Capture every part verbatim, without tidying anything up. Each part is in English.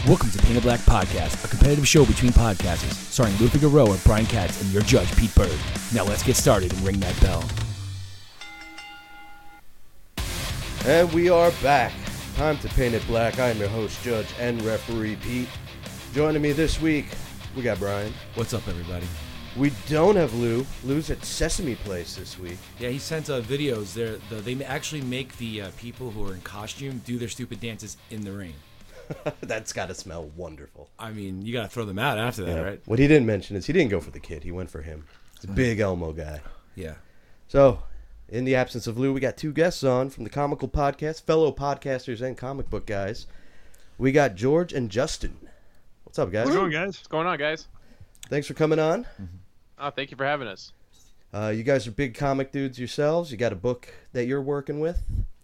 Welcome to Painted Black Podcast, a competitive show between podcasters, starring Lou Figueroa, Brian Katz, and your judge, Pete Bird. Now let's get started and ring that bell. And we are back. Time to Paint It Black. I am your host, judge, and referee, Pete. Joining me this week, we got Brian. What's up, everybody? We don't have Lou. Lou's at Sesame Place this week. Yeah, he sent uh, videos. They're, the, they actually make the uh, people who are in costume do their stupid dances in the ring. That's got to smell wonderful. I mean, you got to throw them out after that, yeah. right? What he didn't mention is he didn't go for the kid. He went for him. He's a big Elmo guy. Yeah. So, in the absence of Lou, we got two guests on from the Comical Podcast, fellow podcasters and comic book guys. We got George and Justin. What's up, guys? What's going, guys? What's going on, guys? Thanks for coming on. Mm-hmm. Oh, thank you for having us. Uh, you guys are big comic dudes yourselves. You got a book that you're working with?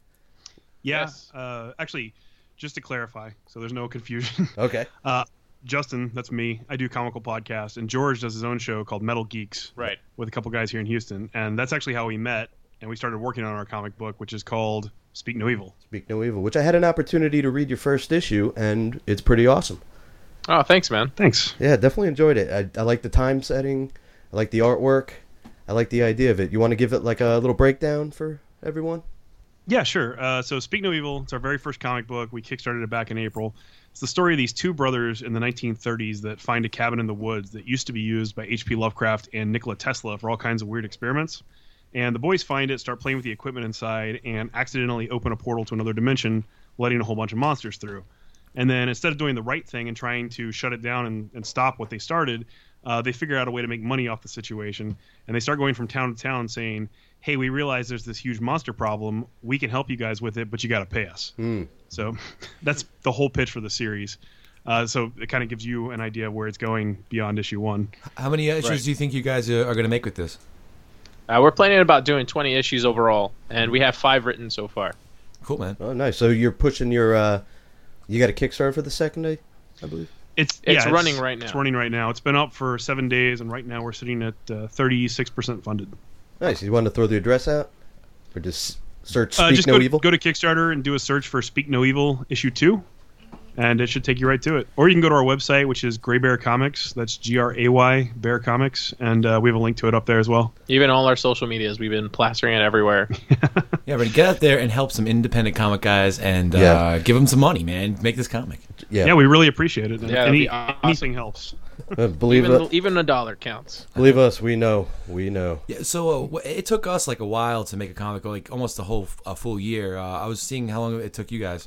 Yeah. Yes. Uh, actually, just to clarify, so there's no confusion. Okay. Uh, Justin, that's me. I do Comical Podcast, and George does his own show called Metal Geeks. Right. With a couple guys here in Houston, and that's actually how we met, and we started working on our comic book, which is called Speak No Evil. Speak No Evil, which I had an opportunity to read your first issue, and it's pretty awesome. Oh, thanks, man. Thanks. Yeah, definitely enjoyed it. I, I like the time setting. I like the artwork. I like the idea of it. You want to give it like a little breakdown for everyone? Yeah, sure. Uh, so Speak No Evil, it's our very first comic book. We kickstarted it back in April. It's the story of these two brothers in the nineteen thirties that find a cabin in the woods that used to be used by H P Lovecraft and Nikola Tesla for all kinds of weird experiments. And the boys find it, start playing with the equipment inside, and accidentally open a portal to another dimension, letting a whole bunch of monsters through. And then instead of doing the right thing and trying to shut it down and, and stop what they started, uh, they figure out a way to make money off the situation. And they start going from town to town saying, hey, we realize there's this huge monster problem. We can help you guys with it, but you got to pay us. Mm. So that's the whole pitch for the series. Uh, so it kind of gives you an idea of where it's going beyond issue one. How many issues Right. do you think you guys uh, are going to make with this? Uh, we're planning about doing twenty issues overall, and we have five written so far. Cool, man. Oh, nice. So you're pushing your... Uh, you got a Kickstarter for the second day, I believe? It's It's yeah, running right now. It's running right now. It's been up for seven days, and right now we're sitting at uh, thirty-six percent funded. Nice. You want to throw the address out? Or just search Uh, Speak just No go to, Evil? go to Kickstarter and do a search for Speak No Evil issue two, and it should take you right to it. Or you can go to our website, which is Gray Bear Comics. That's G R A Y Bear Comics, and uh, we have a link to it up there as well. Even all our social medias, we've been plastering it everywhere. Yeah, but get out there and help some independent comic guys and uh, Yeah. give them some money, man. Make this comic. Yeah. Yeah, we really appreciate it. And Yeah, that'd any, be awesome. anything helps. Uh, believe, even, it, even a dollar counts. believe us, we know. We know. Yeah, so uh, wh- it took us like a while to make a comic, like almost a whole a full year. Uh, I was seeing how long it took you guys.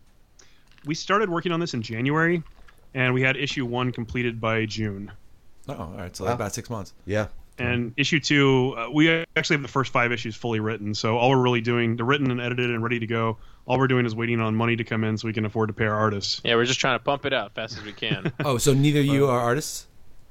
We started working on this in January, and we had issue one completed by June. Oh, all right, so Wow. about six months. Yeah. And issue two, uh, we actually have the first five issues fully written. So all we're really doing, they're written and edited and ready to go. All we're doing is waiting on money to come in so we can afford to pay our artists. Yeah, we're just trying to pump it out fast as we can. Oh, so neither of you are artists?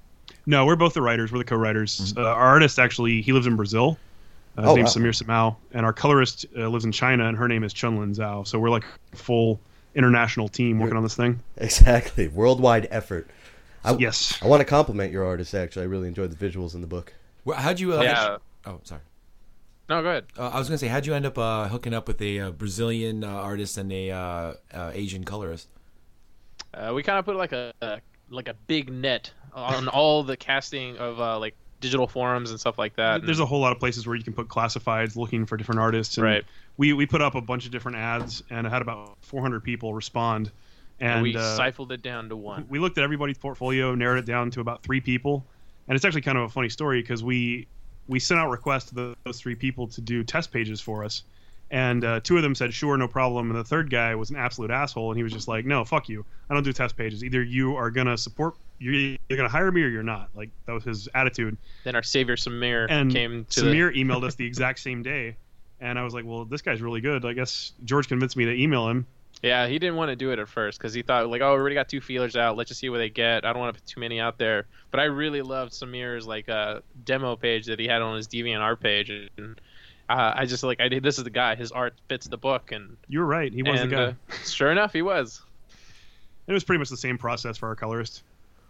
No, we're both the writers. We're the co-writers. Uh, our artist, actually, he lives in Brazil. Uh, his Oh, name's wow. Samir Samau. And our colorist uh, lives in China, and her name is Chunlin Zhao. So we're like a full international team working on this thing. Exactly. Worldwide effort. I, Yes. I want to compliment your artist, actually. I really enjoyed the visuals in the book. Well, how'd you? Uh, Yeah. Oh, sorry. No, go ahead. Uh, I was gonna say, how'd you end up uh, hooking up with a uh, Brazilian uh, artist and a uh, uh, Asian colorist? Uh, we kind of put like a, a like a big net on all the casting of uh, like digital forums and stuff like that. There's a whole lot of places where you can put classifieds looking for different artists. And Right. We, we put up a bunch of different ads, and I had about four hundred people respond. And we uh, stifled it down to one. we looked at everybody's portfolio, narrowed it down to about three people, and it's actually kind of a funny story because we we sent out requests to the, those three people to do test pages for us, and uh, two of them said sure, no problem, and the third guy was an absolute asshole, and he was just like, no, fuck you, I don't do test pages. Either you are gonna support, you're, you're gonna hire me or you're not. Like that was his attitude. Then our savior Samir And came to Samir the... emailed us the exact same day, and I was like, well, this guy's really good. I guess George convinced me to email him. Yeah, he didn't want to do it at first because he thought, like, oh, we already got two feelers out. Let's just see what they get. I don't want to put too many out there. But I really loved Samir's, like, uh, demo page that he had on his DeviantArt page. And uh, I just, like, I did, this is the guy. His art fits the book. And, You were right. He was and the guy. uh, sure enough, he was. It was pretty much the same process for our colorist.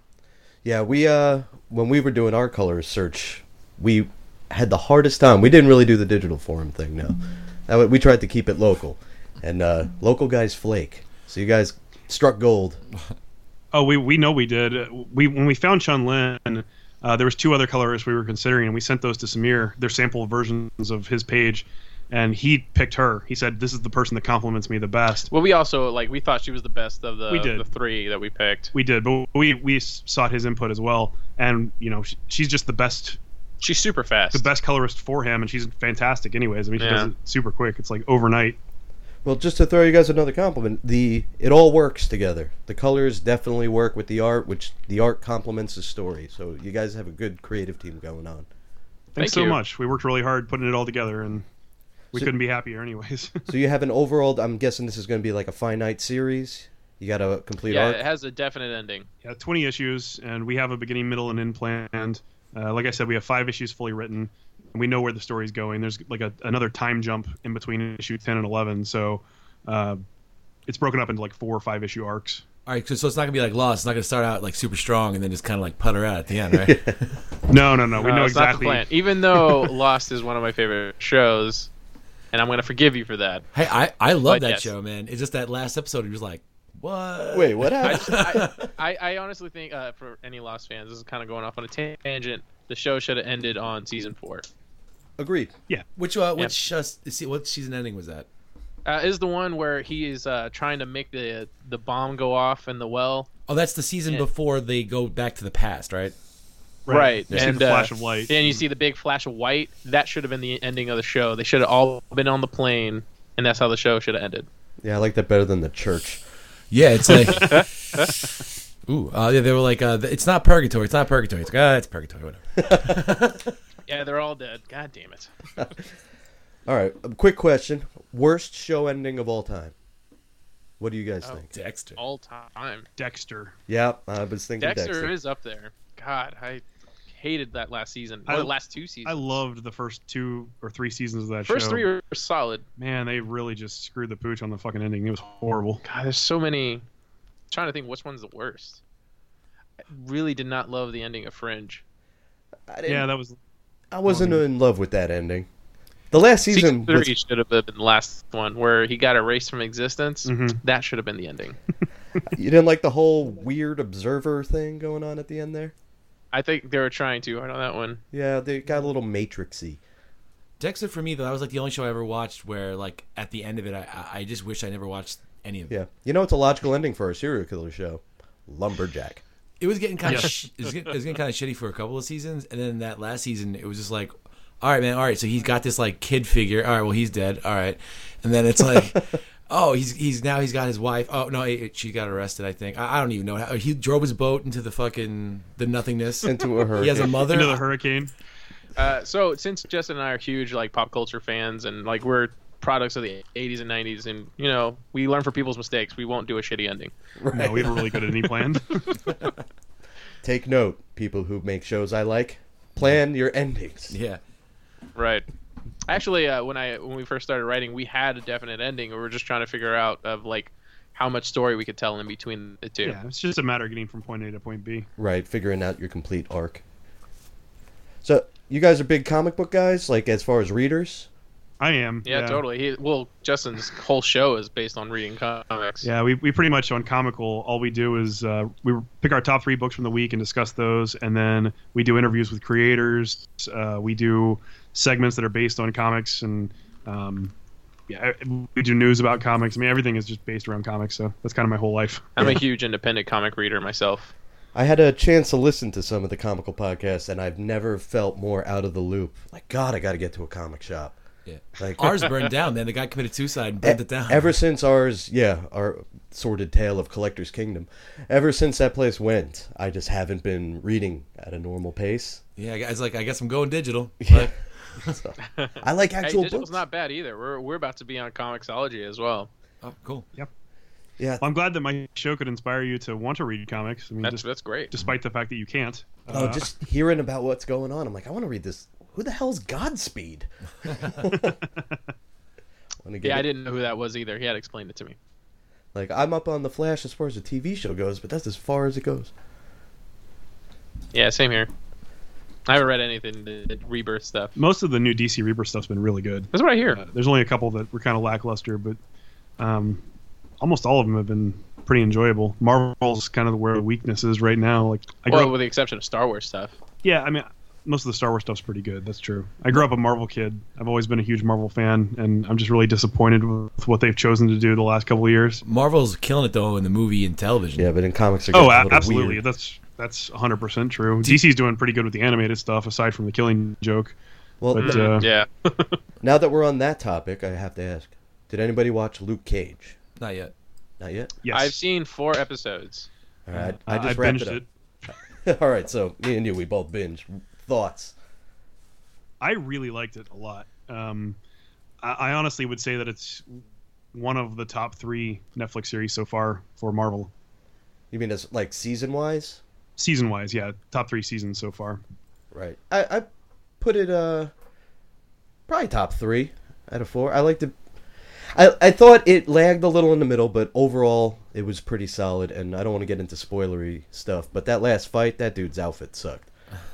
Yeah, we uh when we were doing our color search, we had the hardest time. We didn't really do the digital forum thing, no. That, we tried to keep it local. And uh, local guys flake. So you guys struck gold. Oh, we we know we did. We when we found Chun Lin, uh, there was two other colorists we were considering, and we sent those to Samir, their sample versions of his page, and he picked her. He said, "This is the person that compliments me the best." Well, we also like we thought she was the best of the We did. the three that we picked. We did, but we we sought his input as well, and you know, she, she's just the best She's super fast. the best colorist for him, and she's fantastic. Anyways, I mean, she Yeah. does it super quick. It's like overnight. Well, just to throw you guys another compliment, the it all works together. The colors definitely work with the art, which the art complements the story. So you guys have a good creative team going on. Thanks Thank so you. much. We worked really hard putting it all together, and we So- couldn't be happier. Anyways, So you have an overall. I'm guessing this is going to be like a finite series. You got a complete Yeah, arc. it has a definite ending. yeah, twenty issues, and we have a beginning, middle, and end planned. Uh, like I said, we have five issues fully written, and we know where the story's going. There's like a, another time jump in between issue ten and eleven, so uh, it's broken up into like four or five issue arcs. All right, so, so it's not gonna be like Lost. It's not gonna start out like super strong and then just kind of like putter out at the end, right? No, no, no. We Uh, know it's not the exactly. plan. Even though Lost is one of my favorite shows, and I'm gonna forgive you for that. Hey, I I love But that yes. show, man. It's just that last episode. He was like, what? Wait, what I, happened? just, I, I, I honestly think uh, for any Lost fans, this is kind of going off on a tangent. The show should have ended on season four. Agreed. Which uh, which uh, see, what season ending was that? Uh, is the one where he is uh, trying to make the the bomb go off in the well. Oh, that's the season Yeah. before they go back to the past, right? Right. You see And, the uh, flash of light. And you see the big flash of white. That should have been the ending of the show. They should have all been on the plane, and that's how the show should have ended. Yeah, I like that better than the church. Yeah, it's like, ooh, uh, yeah, they were like, uh, it's not purgatory. It's not purgatory. It's like, ah, it's purgatory. Whatever. Yeah, they're all dead. God damn it. All right, a quick question: worst show ending of all time. What do you guys Oh. think? Dexter. All time. Dexter. Yeah, I was thinking Dexter, Dexter. is up there. God, I hated that last season. I- Or the last two seasons. I loved the first two or three seasons of that First show. three were solid. Man, they really just screwed the pooch on the fucking ending. It was horrible. God, there's so many. I'm trying to think which one's the worst. I really did not love the ending of Fringe. I, didn't, Yeah, that was. I wasn't in love with that ending. The last season, Season three was, should have been the last one where he got erased from existence. Mhm. That should have been the ending. you didn't like the whole weird observer thing going on at the end there. I think they were trying to hard on that one. Yeah, they got a little matrixy. Dexter for me though, that was like the only show I ever watched where like at the end of it, I I just wish I never watched any of it. Yeah, you know it's a logical ending for a serial killer show, Lumberjack. It was getting kind of Yes. sh- it was getting, it was getting kind of shitty for a couple of seasons, and then that last season it was just like, all right, man, all right, so he's got this like kid figure. All right, well he's dead. All right, and then it's like, oh, he's he's now he's got his wife. Oh no, it, she got arrested. I think I, I don't even know how he drove his boat into the fucking the nothingness. Into a hurricane. He has a mother. Into the hurricane. Uh, so since Justin and I are huge like pop culture fans and like we're products of the eighties and nineties and you know we learn from people's mistakes, we won't do a shitty ending. No, we were really good at any planned. Take note, people who make shows I like. Plan your endings. Yeah. Right. Actually, uh, when I when we first started writing, we had a definite ending. We were just trying to figure out of like how much story we could tell in between the two. Yeah, it's just a matter of getting from point A to point B. Right, figuring out your complete arc. So, you guys are big comic book guys, like as far as readers? I am. Yeah, totally. He, well, Justin's whole show is based on reading comics. Yeah, we, we pretty much on Comical, all we do is uh, we pick our top three books from the week and discuss those, and then we do interviews with creators. Uh, we do segments that are based on comics, and um, yeah, we do news about comics. I mean, everything is just based around comics, so that's kind of my whole life. I'm a huge independent comic reader myself. I had a chance to listen to some of the comical podcasts, and I've never felt more out of the loop. Like, God, I got to get to a comic shop. Yeah. Like Ours burned down, man. The guy committed suicide and burned e- it down. Ever since ours, yeah, our sordid tale of Collector's Kingdom. Ever since that place went, I just haven't been reading at a normal pace. Yeah, it's like I guess I'm going digital. Yeah. But- So, I like Hey, actual digital's books. not bad either. We're we're about to be on Comixology as well. oh, cool. Yeah, Well, I'm glad that my show could inspire you to want to read comics. I mean, That's just, that's great. despite the fact that you can't. oh, Uh, just hearing about what's going on, I'm like, I want to read this. Who the hell's Godspeed? Wanna get Yeah, I it. didn't know who that was either. He had explained it to me. Like, I'm up on the Flash as far as the T V show goes, but that's as far as it goes. Yeah, same here. I haven't read anything the, the Rebirth stuff. most of the new D C Rebirth stuff's been really good. That's what I hear. Uh, there's only a couple that were kind of lackluster, but um, almost all of them have been pretty enjoyable. Marvel's kind of where the weakness is right now. Like, I grew Well, up, with the exception of Star Wars stuff. yeah, I mean, most of the Star Wars stuff's pretty good. That's true. I grew up a Marvel kid. I've always been a huge Marvel fan, and I'm just really disappointed with what they've chosen to do the last couple of years. Marvel's killing it though in the movie and television. Yeah, but in comics, are Oh, getting a a- little absolutely. weird. That's that's one hundred percent true. D C's doing pretty good with the animated stuff, aside from the Killing Joke. Well, But n- uh, Yeah. now that we're on that topic, I have to ask: did anybody watch Luke Cage? Not yet. Not yet. yes, I've seen four episodes. All right, Uh, I just I wrapped binged it it. up. All right, so me and you, we both binge. Thoughts? I really liked it a lot. Um, I, I honestly would say that it's one of the top three Netflix series so far for Marvel. You mean as like season wise? Season wise, yeah, top three seasons so far. Right. I, I put it uh probably top three out of four. I liked it. I I thought it lagged a little in the middle, but overall it was pretty solid. And I don't want to get into spoilery stuff, but that last fight, that dude's outfit sucked.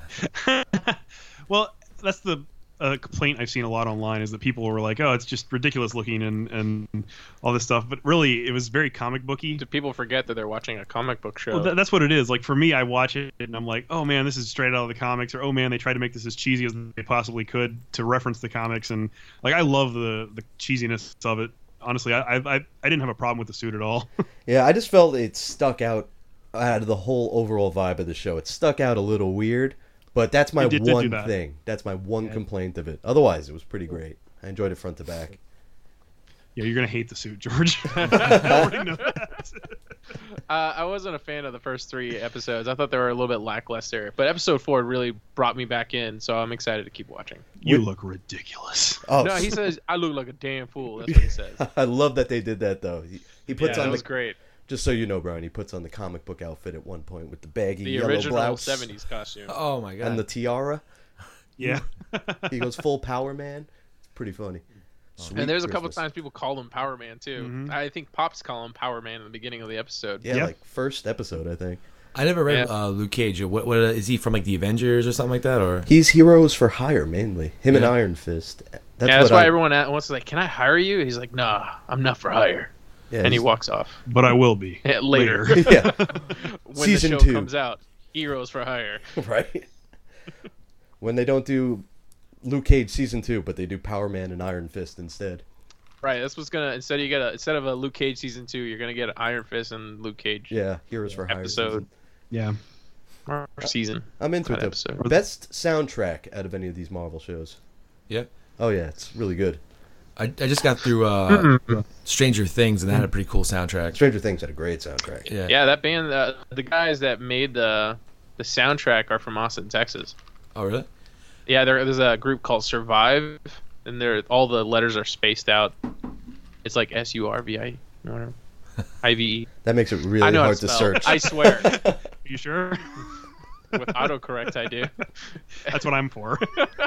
Well, that's the uh, complaint I've seen a lot online is that people were like, "Oh, it's just ridiculous looking and, and all this stuff." But really, it was very comic booky. Do people forget that they're watching a comic book show? Well, th- that's what it is. Like for me, I watch it and I'm like, "Oh man, this is straight out of the comics," or "Oh man, they tried to make this as cheesy as they possibly could to reference the comics." And like, I love the the cheesiness of it. Honestly, I I I I didn't have a problem with the suit at all. Yeah, I just felt it stuck out out of the whole overall vibe of the show. It stuck out a little weird, but that's my It did- did do one that. thing. That's my one complaint of it. Otherwise, it was pretty great. I enjoyed it front to back. Yeah, you're gonna hate the suit, George. I already know that. Uh, I wasn't a fan of the first three episodes. I thought they were a little bit lackluster. But episode four really brought me back in, so I'm excited to keep watching. You Wait. look ridiculous. Oh, No, he says, I look like a damn fool. That's what he says. I love that they did that though. He, he puts Yeah, on That the was great. just so you know, Brian. He puts on the comic book outfit at one point with the baggy The yellow original blouse seventies costume. Oh my god. and the tiara. Yeah. He goes full Power Man. It's pretty funny. Sweet And there's a couple Christmas. times people call him Power Man, too. Mhm. I think Pops call him Power Man in the beginning of the episode. Yeah, Yeah. like first episode, I think. I never read Yeah. uh, Luke Cage. What what uh, is he from? Like the Avengers or something like that, or He's heroes for hire mainly. Him and Yeah. Iron Fist. That's yeah, that's what why I, everyone at- wants to like, can I hire you? He's like, nah, I'm not for hire. yeah, And he he's- walks off. But I will be. Later. yeah, when Season the show two. comes out. Heroes for hire. right. When they don't do Luke Cage season two, but they do Power Man and Iron Fist instead. Right, that's what's gonna instead you get a instead of a Luke Cage season two, you're gonna get an Iron Fist and Luke Cage Yeah, heroes for hire. episode season. Yeah. or season. I'm into That it. though. episode. Best soundtrack out of any of these Marvel shows. yeah. Oh yeah, it's really good. I, I just got through uh, Stranger Things and that had a pretty cool soundtrack. Stranger Things had a great soundtrack. Yeah. Yeah, that band, uh, the guys that made the the soundtrack are from Austin, Texas. Oh really? Yeah, there, there's a group called Survive, and they're all the letters are spaced out. It's like S U R V I, whatever, I V E. That makes it I really know how hard to to spell. search. I swear, Are you sure? with autocorrect, I do. That's what I'm for.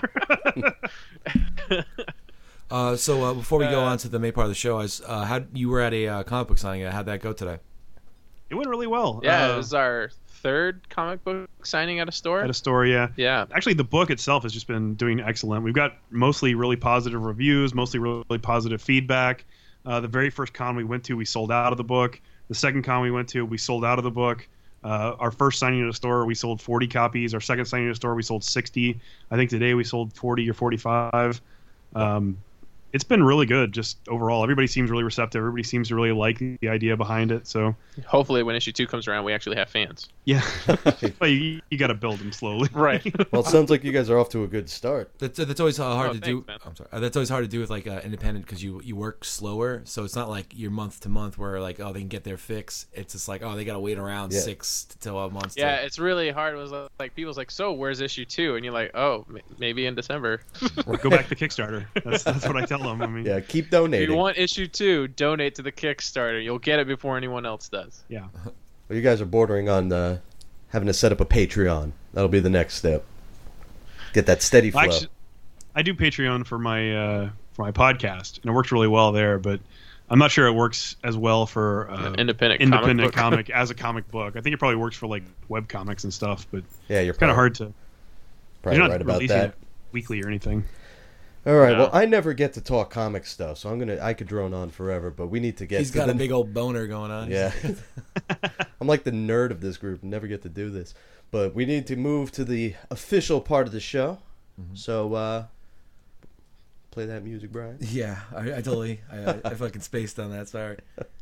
Uh, so uh, before we go Uh, on to the main part of the show, I was, uh, how you were at a uh, comic book signing. How'd that go today? It went really well. Yeah, Uh, it was our third comic book signing at a store. at a store. Yeah. Yeah, Actually, the book itself has just been doing excellent. We've got mostly really positive reviews, mostly really positive feedback. Uh, the very first con we went to, we sold out of the book. The second con we went to, we sold out of the book. Uh, our first signing at a store, we sold forty copies. Our second signing at a store, we sold sixty. I think today we sold forty or forty-five. Um, it's been really good, just overall. Everybody seems really receptive. Everybody seems to really like the idea behind it. So, hopefully when issue two comes around, we actually have fans. yeah. Well, you, you got to build them slowly. Right. Well, it sounds like you guys are off to a good start. That's, that's always uh, hard Oh, to thanks, do. man. I'm sorry. Uh, That's always hard to do with like uh, independent because you you work slower, so it's not like you're month to month where like oh they can get their fix. It's just like oh they got to wait around Yeah. six to twelve months. to- Yeah, it's really hard. It was like people's like, so where's issue two? And you're like, oh, m- maybe in December. Go back to Kickstarter. That's, that's what I tell them. I mean, Yeah, keep If donating. you want issue two, donate to the Kickstarter. You'll get it before anyone else does. yeah. Well, you guys are bordering on uh, having to set up a Patreon. That'll be the next step. Get that steady flow. Actually, I do Patreon for my uh, for my podcast, and it works really well there. But I'm not sure it works as well for uh, Independent, independent comic, comic as a comic book. I think it probably works for like web comics and stuff, but yeah, you're it's kind probably, of hard to. probably You're not right about releasing that. it weekly or anything. All right. No. Well, I never get to talk comic stuff, so I'm gonna. I could drone on forever, but we need to get. He's to got the, a big old boner going on. Yeah. I'm like the nerd of this group. Never get to do this, but we need to move to the official part of the show. Mm-hmm. So, uh, play that music, Brian. Yeah, I, I totally, I, I fucking spaced on that. Sorry.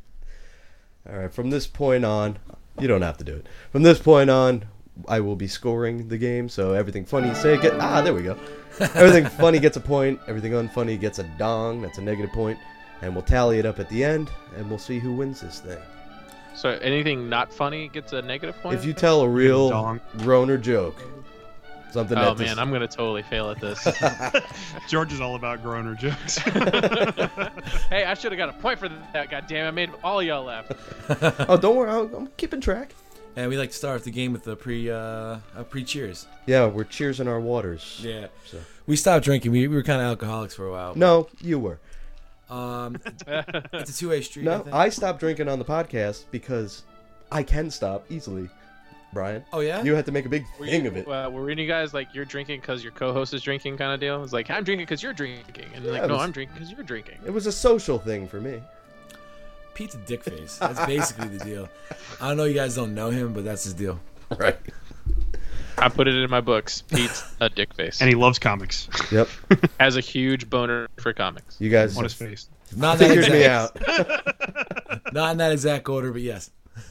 All right. From this point on, you don't have to do it. From this point on, I will be scoring the game. So everything funny you say, get ah, there we go. Everything funny gets a point. Everything unfunny gets a dong. That's a negative point. And we'll tally it up at the end, and we'll see who wins this thing. So anything not funny gets a negative point? If you tell a real Dong. groaner joke, something Oh that man, just- I'm gonna totally fail at this. George is all about groaner jokes. Hey, I should have got a point for that. God damn, I made all y'all laugh. Oh, don't worry, I'm I'm keeping track. And we like to start off the game with the pre, uh, a pre cheers. Yeah, we're cheersing our waters. Yeah. So. We stopped drinking. We, we were kind of alcoholics for a while. No, you were. Um, it's a two way street. I No, think. I stopped drinking on the podcast because I can stop easily. Brian, Oh yeah. you had to make a big Were thing you, of it. Uh, were any of you guys like you're drinking because your co-host is drinking kind of deal? It's like I'm drinking because you're drinking, and Yeah, like it no, was- I'm drinking because you're drinking. It was a social thing for me. Pete's a dick face. That's basically the deal. I don't know. You guys don't know him, but that's his deal. Right. I put it in my books. Pete's a dick face. And he loves comics Yep. Has a huge boner for comics. You guys on his face. Not in that figured me exact, out. not in that exact order, but yes.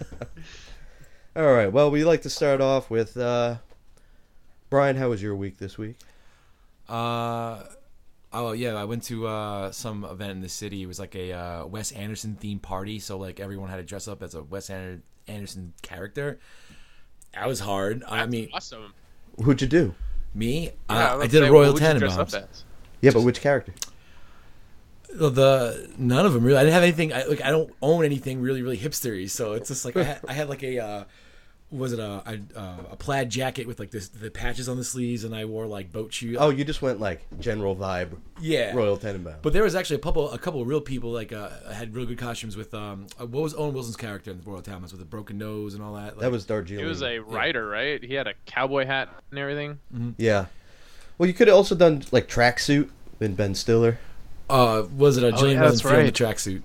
All right. Well, we like to start off with uh, Brian. How was your week this week? Uh, oh yeah, I went to uh, some event in the city. It was like a uh, Wes Anderson themed party, so like everyone had to dress up as a Wes Ander- Anderson character. That was hard. I That's mean, awesome. Who'd you do? me, Yeah, uh, I was did gonna a say, Royal what would you dress Tenenbaums. up as? Yeah, but which character? Well, the none of them really. I didn't have anything. I, like I don't own anything really, really hipstery. So it's just like I had, I had like a uh, was it a a, uh, a plaid jacket with like this the patches on the sleeves, and I wore like boat shoes. Oh, you just went like general vibe. yeah, Royal Tenenbaums. But there was actually a couple a couple of real people like uh, had real good costumes with um uh, what was Owen Wilson's character in the Royal Tenenbaums with a broken nose and all that. Like, that was Darjeeling. He was a writer, right? He had a cowboy hat and everything. Yeah. Well, you could have also done like tracksuit in Ben Stiller. uh was it a Oh, Gillian yeah, Welland that's film the right. tracksuit?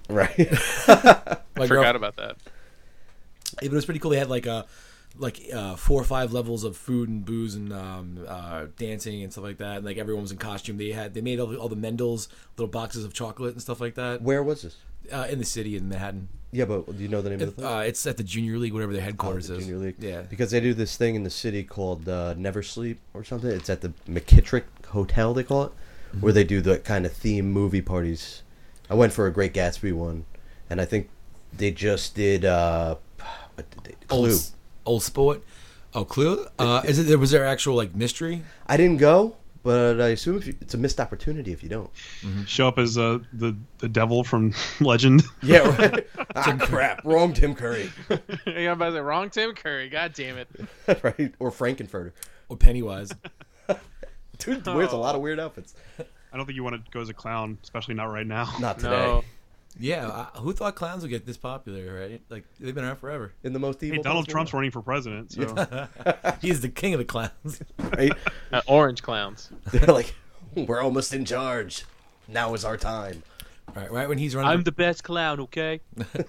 Right. My Forgot girl- about that. Yeah, but it was pretty cool. They had like uh like uh, four or five levels of food and booze and um, uh, dancing and stuff like that. And like everyone was in costume. They had they made all the, all the Mendel's little boxes of chocolate and stuff like that Where was this? uh, in the city in Manhattan. Yeah, but do you know the name of It, the place? uh, it's at the Junior League, whatever their headquarters Oh, the is. Junior League. Yeah. Because they do this thing in the city called uh, Never Sleep or something. It's at the McKittrick Hotel, they call it, Mm-hmm. where they do the kind of theme movie parties. I went for a Great Gatsby one, and I think they just did uh, what did they? Old, Clue. S- old Sport. Oh, Clue. Uh, is it? Was there actual like mystery? I didn't go, but I assume if you, it's a missed opportunity if you don't. Show up as uh, the the devil from Legend. Yeah, right. Ah, crap. Wrong Tim Curry. Yeah, I'm about to say wrong Tim Curry. God damn it. Right? Or Frankenfurter. Or Pennywise? Dude wears a lot of weird outfits. I don't think you want to go as a clown, especially not right now. Not today. No. Yeah. Uh, who thought clowns would get this popular? Right? Like they've been around forever. In the most evil Hey, Donald possible Trump's way. running for president, so He's the king of the clowns. Right? Uh, orange clowns. They're like, we're almost in charge. Now is our time. Right. Right when he's running. I'm the best clown, okay?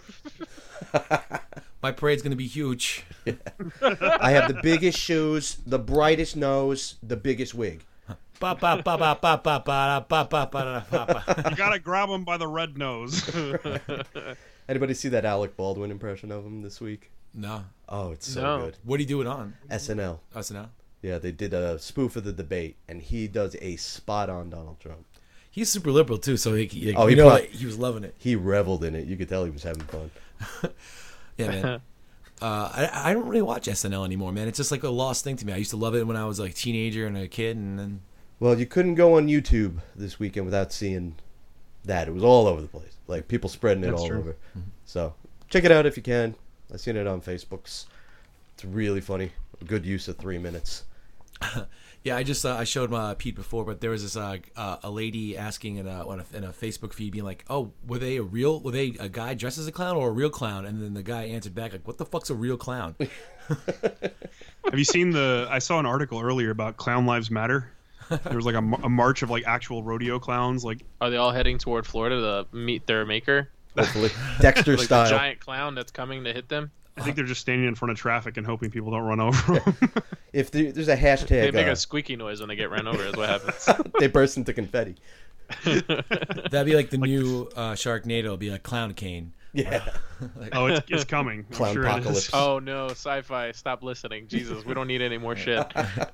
My parade's gonna be huge. I have the biggest shoes, the brightest nose, the biggest wig. Ba, ba, ba, ba, ba, ba, ba, ba, ba, ba, ba, ba. you gotta grab him by the red nose. Anybody see that Alec Baldwin impression of him this week? No. Oh, it's so No. good. What do you do it on? S N L. S N L. Yeah, they did a spoof of the debate, and he does a spot on Donald Trump. He's super liberal too, so he, he, Oh, you he know, prob- like, he was loving it. He reveled in it. You could tell he was having fun. Yeah, man. uh, I I don't really watch S N L anymore, man. It's just like a lost thing to me. I used to love it when I was like a teenager and a kid, and then Well, you couldn't go on YouTube this weekend without seeing that. It was all over the place. Like people spreading it That's all true. over. So check it out if you can. I've seen it on Facebooks. It's really funny. A good use of three minutes. yeah, I just uh, I showed my Pete before, but there was this uh, uh, a lady asking in a, on a in a Facebook feed, being like, "Oh, were they a real? Were they a guy dressed as a clown or a real clown?" And then the guy answered back like, "What the fuck's a real clown?" Have you seen the? I saw an article earlier about Clown Lives Matter. There was like a, a march of like actual rodeo clowns. Like, Are they all heading toward Florida to meet their maker? Hopefully, Dexter Like style. the giant clown that's coming to hit them? I think they're just standing in front of traffic and hoping people don't run over them. If there, there's a They hashtag, make uh, a squeaky noise when they get ran over, is what happens. they burst into confetti. That'd be like the new uh, Sharknado. It'd be like Clown Cane. Yeah, Oh, it's, it's coming. I'm Clown sure it is. apocalypse. Oh no, sci-fi, stop listening. Jesus, we don't need any more shit.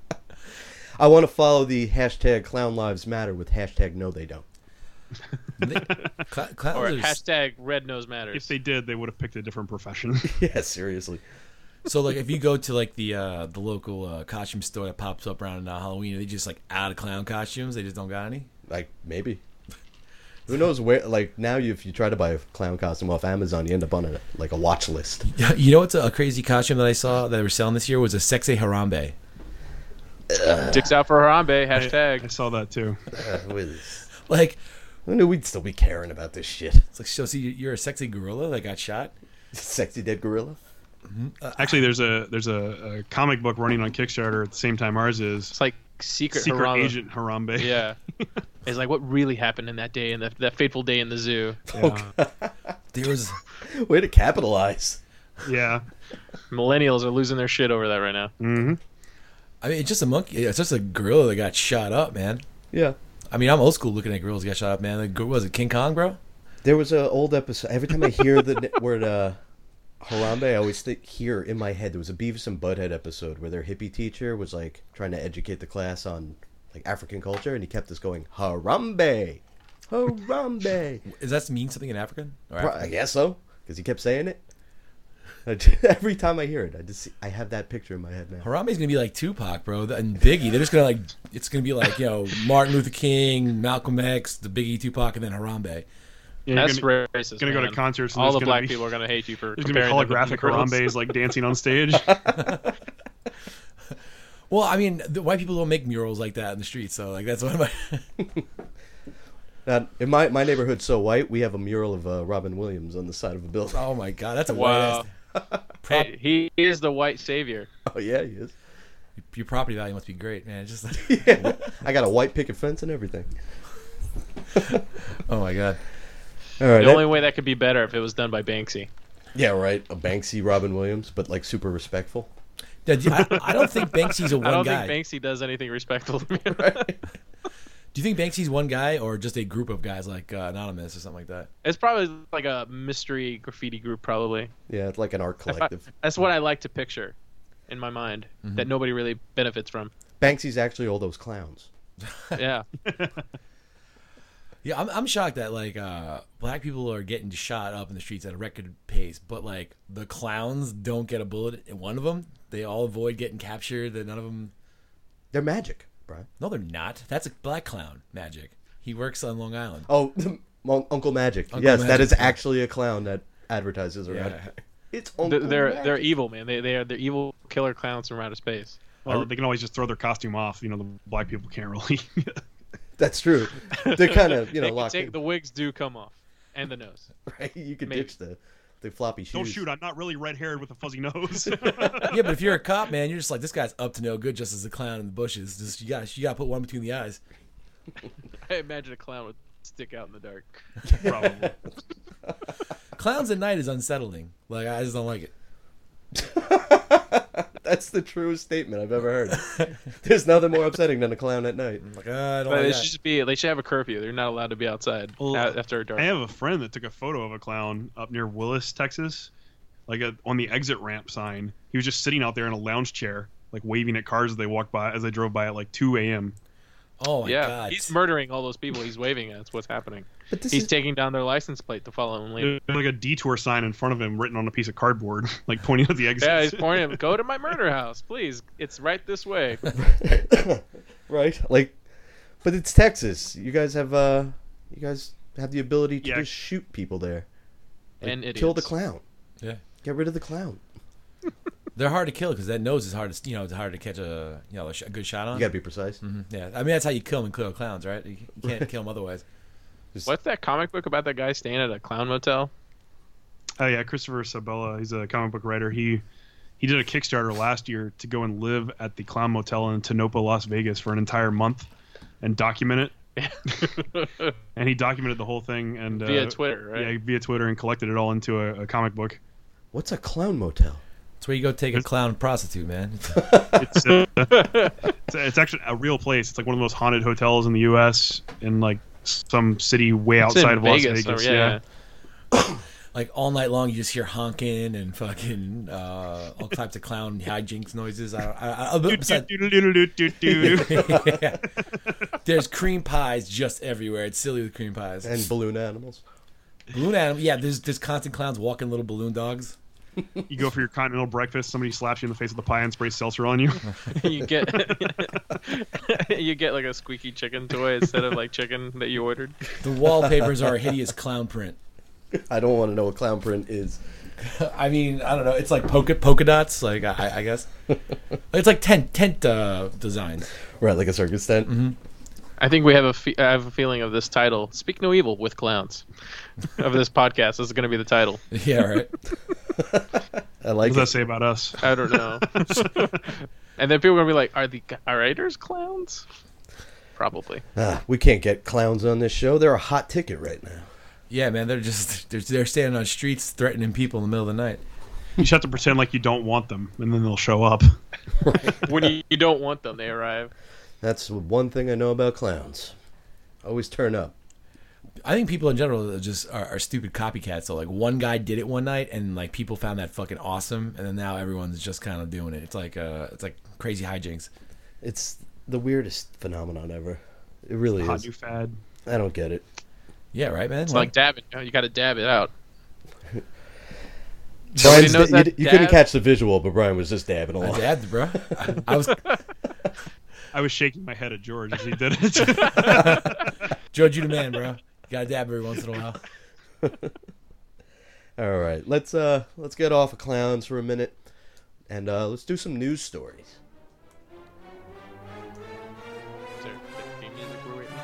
I want to follow the hashtag Clown Lives Matter with hashtag No They Don't. They, cl- clowns Or are- hashtag Red Nose Matters. If they did, they would have picked a different profession. Yeah, seriously. So like if you go to like the uh, the local uh, costume store that pops up around uh, Halloween, are they just like out of clown costumes? They just don't got any. Like maybe. Who knows where? Like now, you, if you try to buy a clown costume off Amazon, you end up on a, like a watch list. Yeah, you know what's a, a crazy costume that I saw that they were selling this year was a sexy Harambe. Dicks out for Harambe, I, hashtag. I saw that too. Uh, with- Like Who knew we'd still be caring about this shit? it's like so. See, you're a sexy gorilla that got shot. Sexy dead gorilla. Actually, there's a there's a, a comic book running on Kickstarter at the same time ours is. It's like Secret, Secret Harambe. Agent Harambe. Yeah. It's like, what really happened in that day, in that, that fateful day in the zoo? Yeah. There was Way to capitalize. Yeah. Millennials are losing their shit over that right now. Mm-hmm. I mean, it's just a monkey. It's just a gorilla that got shot up, man. Yeah. I mean, I'm old school looking at gorillas get shot up, man. Like, was it King Kong, bro? There was an old episode. Every time I hear the word uh, Harambe, I always think, hear in my head there was a Beavis and Butthead episode where their hippie teacher was like trying to educate the class on like African culture, and he kept us going Harambe, Harambe. Does that mean something in African? Or Pro- African? I guess so, because he kept saying it. I just- Every time I hear it, I just see, I have that picture in my head now. Harambe's gonna be like Tupac, bro, and Biggie. They're just gonna like it's gonna be like you know Martin Luther King, Malcolm X, the Biggie, Tupac, and then Harambe. Yeah, That's you're gonna, racist. gonna go man. to concerts and All there's the gonna black be- people are gonna hate you for There's gonna be comparing them holographic to girls. Harambe's like dancing on stage. Well, I mean, the white people don't make murals like that in the streets, so like that's one of my. Now, in my my neighborhood's so white, we have a mural of uh, Robin Williams on the side of a building. Oh my god, that's a Wow. white ass. Prop, Hey, he is the white savior. Oh yeah, he is. your property value must be great, man. It's just like, Yeah. I got a white picket fence and everything. oh my god. All right. The that- only way that could be better if it was done by Banksy. yeah, right. A Banksy Robin Williams, but like super respectful. Yeah, I, I don't think Banksy's a one I don't guy. think Banksy does anything respectful to me. Do you think Banksy's one guy or just a group of guys like uh, Anonymous or something like that? It's probably like a mystery graffiti group, probably. Yeah, it's like an art If I- collective. that's what I like to picture in my mind, that nobody really benefits from. Banksy's actually all those clowns. Yeah. Yeah, I'm I'm shocked that like uh, black people are getting shot up in the streets at a record pace, but like the clowns don't get a bullet in one of them. They all avoid getting captured. That none of them. They're magic, Brian. No, they're not. That's a black clown magic. He works on Long Island. Oh, Mon- Uncle Magic. Uncle yes, that Magic, is yeah. actually a clown that advertises around. Yeah. It's They're Uncle they're, Magic. they're evil, man. They they are they're evil killer clowns from outer space. Well, they can always just throw their costume off. You know, the black people can't really. That's true. They're kind of you know They can locked take in. the wigs do come off, and the nose. Right? You could Maybe. ditch the the floppy shoes. Don't shoot! I'm not really red-haired with a fuzzy nose. Yeah, but if you're a cop, man, you're just like this guy's up to no good, just as a clown in the bushes. Just you got you got to put one between the eyes. I imagine a clown would stick out in the dark. Probably. Clowns at night is unsettling. Like I just don't like it. That's the truest statement I've ever heard. There's nothing more upsetting than a clown at night. I'm like, uh, I don't But like it that. should just be. They should have a curfew. They're not allowed to be outside Well, a- after dark. I have a friend that took a photo of a clown up near Willis, Texas, like a, on the exit ramp sign. He was just sitting out there in a lounge chair, like waving at cars as they walked by, as they drove by at like two a.m. Oh my yeah, god. he's murdering all those people he's waving at. That's what's happening. But this He's is taking down their license plate to follow him later. There's like a detour sign in front of him written on a piece of cardboard, like pointing at the exit. Yeah, he's pointing him. Go to my murder house, please. It's right this way. right. Like, but it's Texas. You guys have uh, you guys have the ability to Yeah. just shoot people there. Like, And idiots. kill the clown. Yeah. Get rid of the clown. They're hard to kill because that nose is hard to, you know, it's hard to catch a, you know, a, sh- a good shot on. You gotta be precise. hmm Yeah, I mean that's how you kill them and kill clowns, right? You you can't kill them otherwise. Just- What's that comic book about that guy staying at a clown motel? Oh yeah, Christopher Sabella. He's a comic book writer. He he did a Kickstarter last year to go and live at the Clown Motel in Tanopa, Las Vegas, for an entire month. and document it. And he documented the whole thing and Via uh, Twitter, right? Yeah, via Twitter, and collected it all into a, a comic book. What's a clown motel? That's where you go take a clown prostitute, man. It's, uh, it's it's actually a real place. It's like one of the most haunted hotels in the U S in like some city way It's in outside of Vegas, Las Vegas. so, yeah. yeah. Like all night long, you just hear honking and fucking uh, all types of clown hijinks noises. I, don't- I, I, besides, yeah. There's cream pies just everywhere. It's silly with cream pies And balloon animals. balloon animal. Yeah, there's there's constant clowns walking little balloon dogs. You go for your continental breakfast, somebody slaps you in the face with a pie and sprays seltzer on you. you get you get like a squeaky chicken toy instead of like chicken that you ordered. The wallpapers are a hideous clown print. I don't want to know what clown print is. I mean, I don't know. It's like polka polka dots. Like I, I guess it's like tent tent uh, designs. Right, like a circus tent. Mm-hmm. I think we have a fe- I have a feeling of this title. Speak no evil with clowns. Of this podcast, this is going to be the title. Yeah, right. I What like does that it. say about us? I don't know. And then people are going to be like, "Are the are writers clowns?" Probably. Ah, we can't get clowns on this show. They're a hot ticket right now. Yeah, man. They're just they're, they're standing on streets threatening people in the middle of the night. You just have to pretend like you don't want them, and then they'll show up. When you, you don't want them, they arrive. That's one thing I know about clowns. Always turn up. I think people in general are just are, are stupid copycats. So like one guy did it one night, and like people found that fucking awesome, and then now everyone's just kind of doing it. It's like uh, it's like crazy hijinks. It's the weirdest phenomenon ever. It really Hot is. new fad. I don't get it. Yeah, right, man. It's Well, like dabbing. You, know, you got to dab it out. Brian's, knows you, that you couldn't dab? catch the visual, but Brian was just dabbing I along. dabbed, bro. I, I was I was shaking my head at George as he did it. George, you the man, bro. You gotta dab every once in a while. All right, let's uh let's get off of clowns for a minute, and uh, let's do some news stories. Is there theme music we're waiting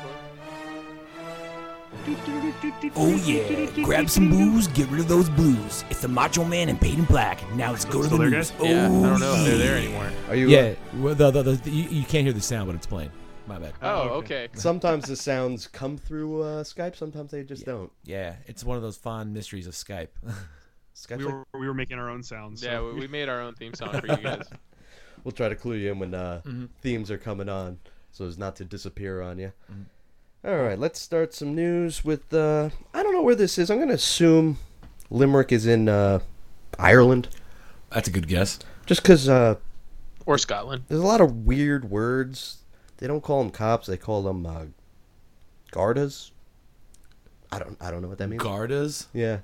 for? Oh yeah, grab some booze, get rid of those blues. It's the Macho Man and Paid in Black. Now let's go to Still the there, news. guys? Yeah, I Oh, don't know if they're there yeah. anymore. Are you? Yeah, well, the, the, the, you, you can't hear the sound, but it's playing. My bad. Oh, okay. okay. Sometimes the sounds come through uh, Skype. Sometimes they just don't. Yeah, it's one of those fond mysteries of Skype. Skype's we like, were we were making our own sounds. So. Yeah, we, we made our own theme song for you guys. we'll try to clue you in when uh, Mhm. themes are coming on, so as not to disappear on you. Mhm. All right, let's start some news with. Uh, I don't know where this is. I'm going to assume Limerick is in uh, Ireland, That's a good guess. just because uh, Or Scotland. there's a lot of weird words. They don't call them cops. They call them uh, Gardas. I don't. I don't know what that means. Gardas. yeah.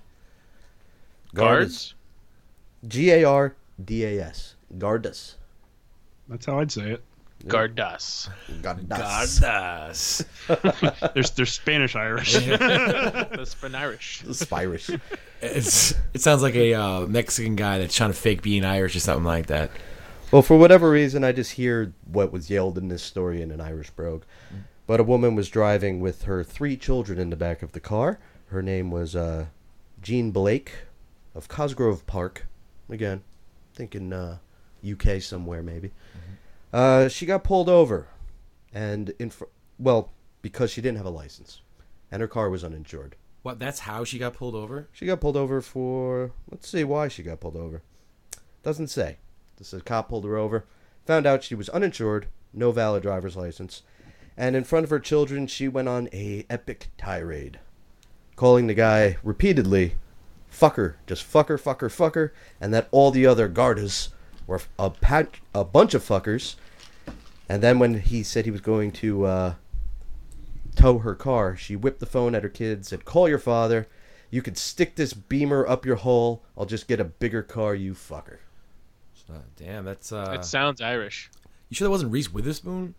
Guards? G A R D A S. Gardas. That's how I'd say it. Gardas. Gardas. Gardas. There's there's Spanish Irish. That's been Irish. Spirish. It's it sounds like a uh, Mexican guy that's trying to fake being Irish or something like that. Well, for whatever reason, I just hear what was yelled in this story in an Irish brogue. But a woman was driving with her three children in the back of the car. Her name was uh, Jean Blake of Cosgrove Park. Again, thinking uh, U K somewhere maybe. Uh, she got pulled over, and in fr- well, because she didn't have a license, and her car was uninsured. What? That's how she got pulled over? She got pulled over for, let's see why she got pulled over. Doesn't say. Just a cop pulled her over, found out she was uninsured, no valid driver's license, and in front of her children, she went on a epic tirade, calling the guy repeatedly, fucker, just fucker, fucker, fucker, and that all the other Gardas were a, pat- a bunch of fuckers. And then when he said he was going to uh, tow her car, she whipped the phone at her kids, said, call your father. You could stick this Beamer up your hole. I'll just get a bigger car, you fucker. Uh, damn, that's. Uh, It sounds Irish. you sure that wasn't Reese Witherspoon?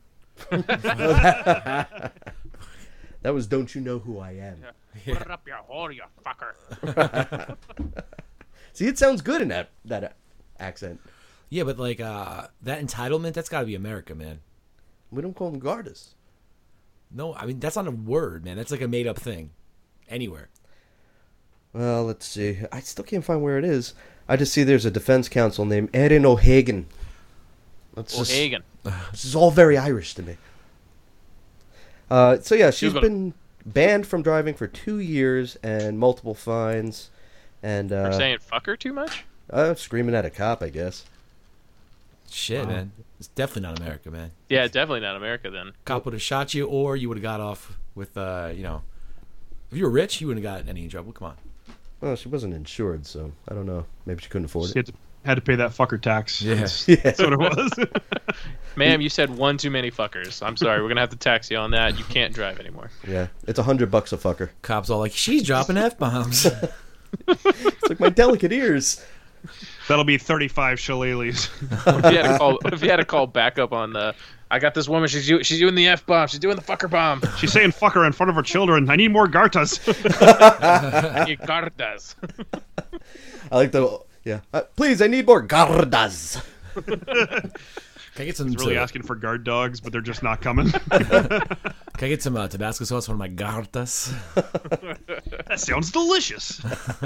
That was Don't You Know Who I Am. Put it up your hole, you fucker. See, it sounds good in that, that accent. Yeah, but like uh, that entitlement, that's got to be America, man. We don't call them Gardas. No, I mean that's not a word, man. That's like a made up thing. Anywhere. Well, let's see. I still can't find where it is. I just see there's a defense counsel named Erin O'Hagan. That's just- O'Hagan. This is all very Irish to me. Uh, so yeah, she's gonna- been banned from driving for two years and multiple fines, and For uh, saying fucker too much? uh, screaming at a cop, I guess. Shit, man. It's definitely not America, man. Yeah, definitely not America then. Cop would have shot you, or you would have got off with, uh, you know, if you were rich, you wouldn't have got any trouble. Come on. Well, she wasn't insured, so I don't know. Maybe she couldn't afford She it. had to, had to pay that fucker tax. Yeah. That's, Yeah. that's what it was. Ma'am, you said one too many fuckers. I'm sorry, we're gonna have to tax you on that. You can't drive anymore. Yeah, it's a hundred bucks a fucker. Cops all like, she's dropping f bombs. It's like my delicate ears. That'll be thirty-five shillelaghs. What if you had to call? What if you had to call backup on the? I got this woman. She's u- she's doing the f bomb. She's doing the fucker bomb. She's saying fucker in front of her children. I need more Gartas. You gardas. I like the yeah. Uh, please, I need more gardas. Can I get some? He's really uh, asking for guard dogs, but they're just not coming. Can I get some uh, Tabasco sauce for my gartas? That sounds delicious.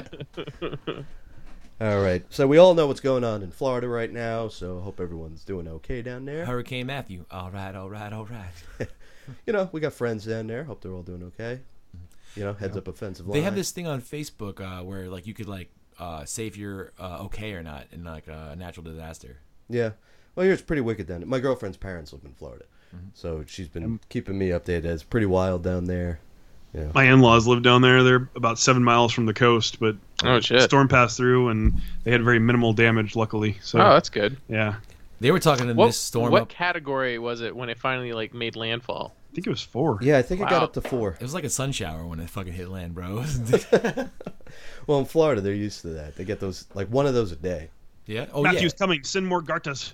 All right, so we all know what's going on in Florida right now. So I hope everyone's doing okay down there. Hurricane Matthew. All right, all right, all right. You know, we got friends down there. Hope they're all doing okay. You know, heads up offensive line. They have this thing on Facebook uh, where like you could like uh, say if you're uh, okay or not in like a natural disaster. Yeah. Well, here it's pretty wicked down there. My girlfriend's parents live in Florida, Mm-hmm. so she's been keeping me updated. It's pretty wild down there. Yeah. My in-laws live down there. They're about seven miles from the coast, but Oh shit. storm passed through and they had very minimal damage, luckily. So Oh, that's good. yeah, They were talking in What, this storm. what Up, categgory was it when it finally like made landfall? I think it was four. Yeah, I think it got Wow. up to four. it was like a sun shower when it fucking hit land, bro. Well, in Florida, they're used to that. They get those, like one of those a day. yeah. Oh Matthew's yeah. coming. Send more Gartas.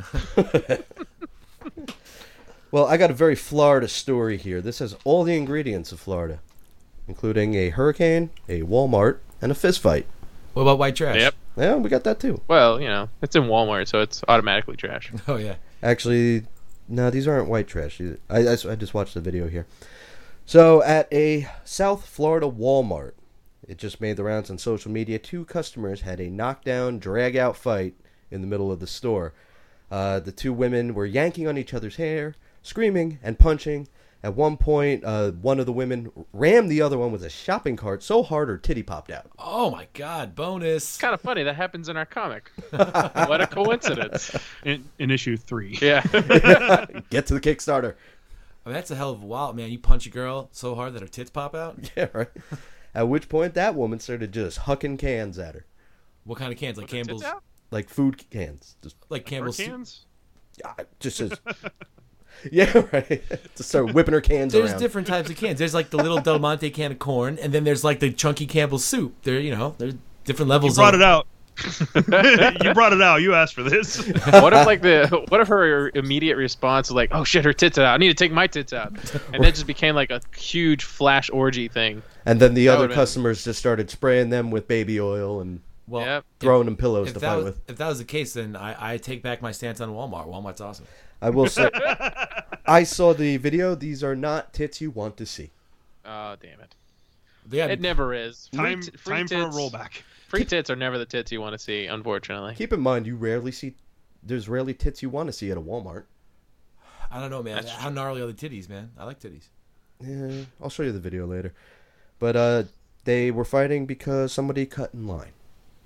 Well, I got a very Florida story here. This has all the ingredients of Florida, including a hurricane, a Walmart, and a fist fight. What about white trash? Yep. Yeah, we got that too. Well, you know, it's in Walmart, so it's automatically trash. Oh yeah. Actually, no, these aren't white trash. These- I, I, I just watched the video here. So, at a South Florida Walmart, it just made the rounds on social media. Two customers had a knockdown, drag-out fight in the middle of the store. Uh, the two women were yanking on each other's hair, screaming and punching. At one point, uh, one of the women rammed the other one with a shopping cart so hard her titty popped out. Oh my god. Bonus. It's kind of funny that happens in our comic. What a coincidence. In, in issue three. Yeah. Get to the Kickstarter. I mean, that's a hell of a wild man. You punch a girl so hard that her tits pop out. Yeah, right. At which point, that woman started just hucking cans at her. What kind of cans? Like Tits Campbell's. out? Like food cans. Just, Like Campbell's. soup? Cans? uh, just as... Yeah, right. Just start whipping her cans There's around. different types of cans. There's like the little Del Monte can of corn, and then there's like the chunky Campbell's soup. There, you know, there's different You levels. brought of, it out. You brought it out. You asked for this. What if like the what if her immediate response was like, "Oh shit, her tits out. I need to take my tits out," and then just became like a huge flash orgy thing. And then the That other would've been- customers just started spraying them with baby oil and Well, Yep. throwing them pillows if to that fight was with. if that was the case, then I, I take back my stance on Walmart. Walmart's awesome. I will say, I saw the video. These are not tits you want to see. Oh damn it! They got, It never is. Free Time, t- free time for a tits- rollback. Free tits are never the tits you want to see, unfortunately. Keep in mind, you rarely see. There's rarely tits you want to see at a Walmart. I don't know, man. That's How gnarly are the titties, man? I like titties. Yeah, I'll show you the video later. But uh, they were fighting because somebody cut in line.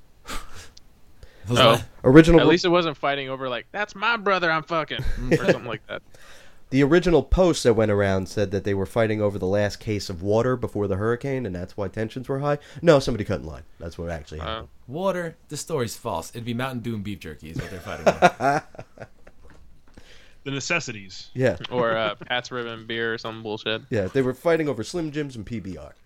Those Oh. li- Original. At least it wasn't fighting over like that's my brother I'm fucking or something like that. The original post that went around said that they were fighting over the last case of water before the hurricane, and that's why tensions were high. No, somebody cut in line. That's what actually happened. Uh, water. This story's false. It'd be Mountain Dew and beef jerky is what they're fighting over. The necessities. Yeah, or uh, Pat's Ribbon beer or some bullshit. yeah, they were fighting over Slim Jims and P B R.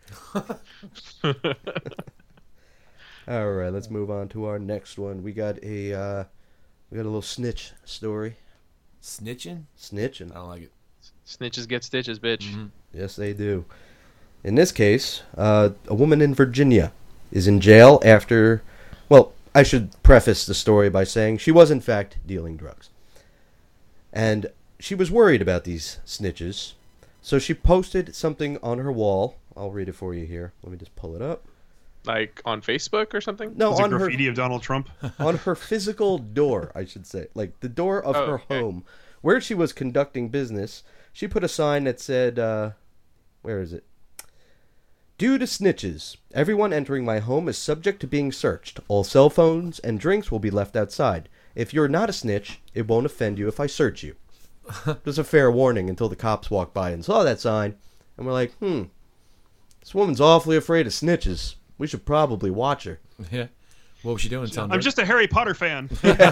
All right, let's move on to our next one. We got a uh, we got a little snitch story. Snitching? Snitch, and I don't like it. Snitches get stitches, bitch. Mm-hmm. yes, they do. In this case, uh, a woman in Virginia is in jail after. Well, I should preface the story by saying she was in fact dealing drugs, and she was worried about these snitches, so she posted something on her wall. I'll read it for you here. Let me just pull it up. Like on Facebook or something. No, It's a on her graffiti of Donald Trump. on her physical door, I should say, like the door of Oh, her okay. home, where she was conducting business. She put a sign that said, uh, where is it? Due to snitches, everyone entering my home is subject to being searched. All cell phones and drinks will be left outside. If you're not a snitch, it won't offend you if I search you. There's a fair warning until the cops walked by and saw that sign. And we're like, hmm, this woman's awfully afraid of snitches. We should probably watch her. Yeah. What was she doing? Telling I'm her? just a Harry Potter fan.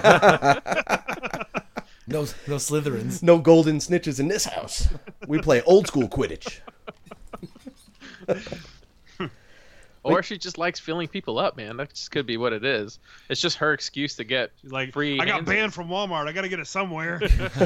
No, no Slytherins. No golden snitches in this house. We play old school Quidditch. Or she just likes filling people up, man. That just could be what it is. It's just her excuse to get She's like, free. I got hands- banned from Walmart. I got to get it somewhere.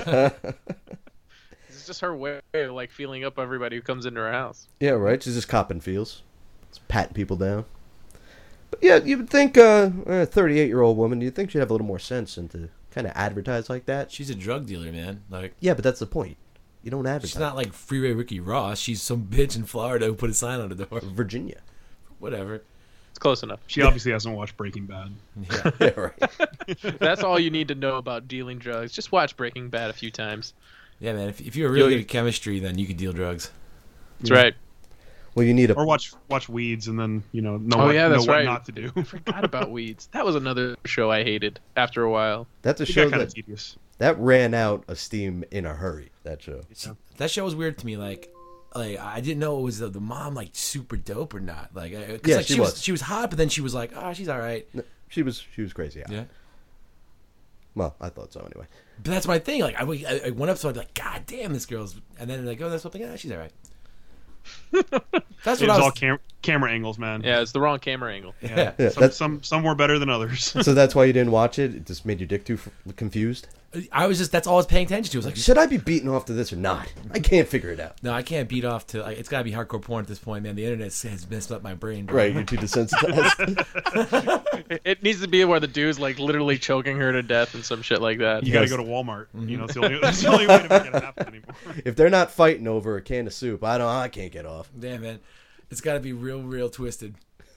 It's just her way of like feeling up everybody who comes into her house. Yeah, right. She's just copping feels. Just patting people down. But yeah, you would think uh, a thirty-eight-year-old woman, you'd think she'd have a little more sense and to kind of advertise like that. She's a drug dealer, man. Like, Yeah, but that's the point. You don't advertise. she's not like Freeway Ricky Ross. She's some bitch in Florida who put a sign on the door. Virginia. Whatever. It's close enough. She obviously hasn't watched Breaking Bad. Yeah. Yeah, right. That's all you need to know about dealing drugs. Just watch Breaking Bad a few times. Yeah, man. If, if you're really Yo, good at chemistry, then you can deal drugs. That's right. Well, you need a Or watch watch Weeds and then, you know, know, Oh, what, yeah, know that's what right. not to do. I forgot about Weeds. That was another show I hated after a while. that's a It show got kind that of tedious. that ran out of steam in a hurry. That show. That show was weird to me. Like, like I didn't know it was the, the mom like super dope or not. Like, I- 'cause, Yeah, like, she she was. was. She was hot, but then she was like, oh, she's all right. No, She was she was crazy. Yeah. Yeah. Well, I thought so anyway. But that's my thing. Like, I, I, I one episode, I'd be like, God damn, this girl's, and then like, oh, that's something. Yeah, she's all right. That's It what I was was. all cam- camera angles, man. Yeah, it's the wrong camera angle. Yeah. Yeah, some, that's- some some were better than others. So that's why you didn't watch it. It just made your dick too f- confused. I was just. That's all I was paying attention to. I was like, Should I be beating off to this or not? I can't figure it out. no, I can't beat off to. Like, it's got to be hardcore porn at this point, man. The internet has messed up my brain. Bro. Right, you're too desensitized. It, it needs to be where the dude's like literally choking her to death and some shit like that. You got to Yes. go to Walmart. You know, it's the only, it's the only way to make it happen anymore. If they're not fighting over a can of soup, I don't. I can't get off. Damn, man. It's got to be real, real twisted.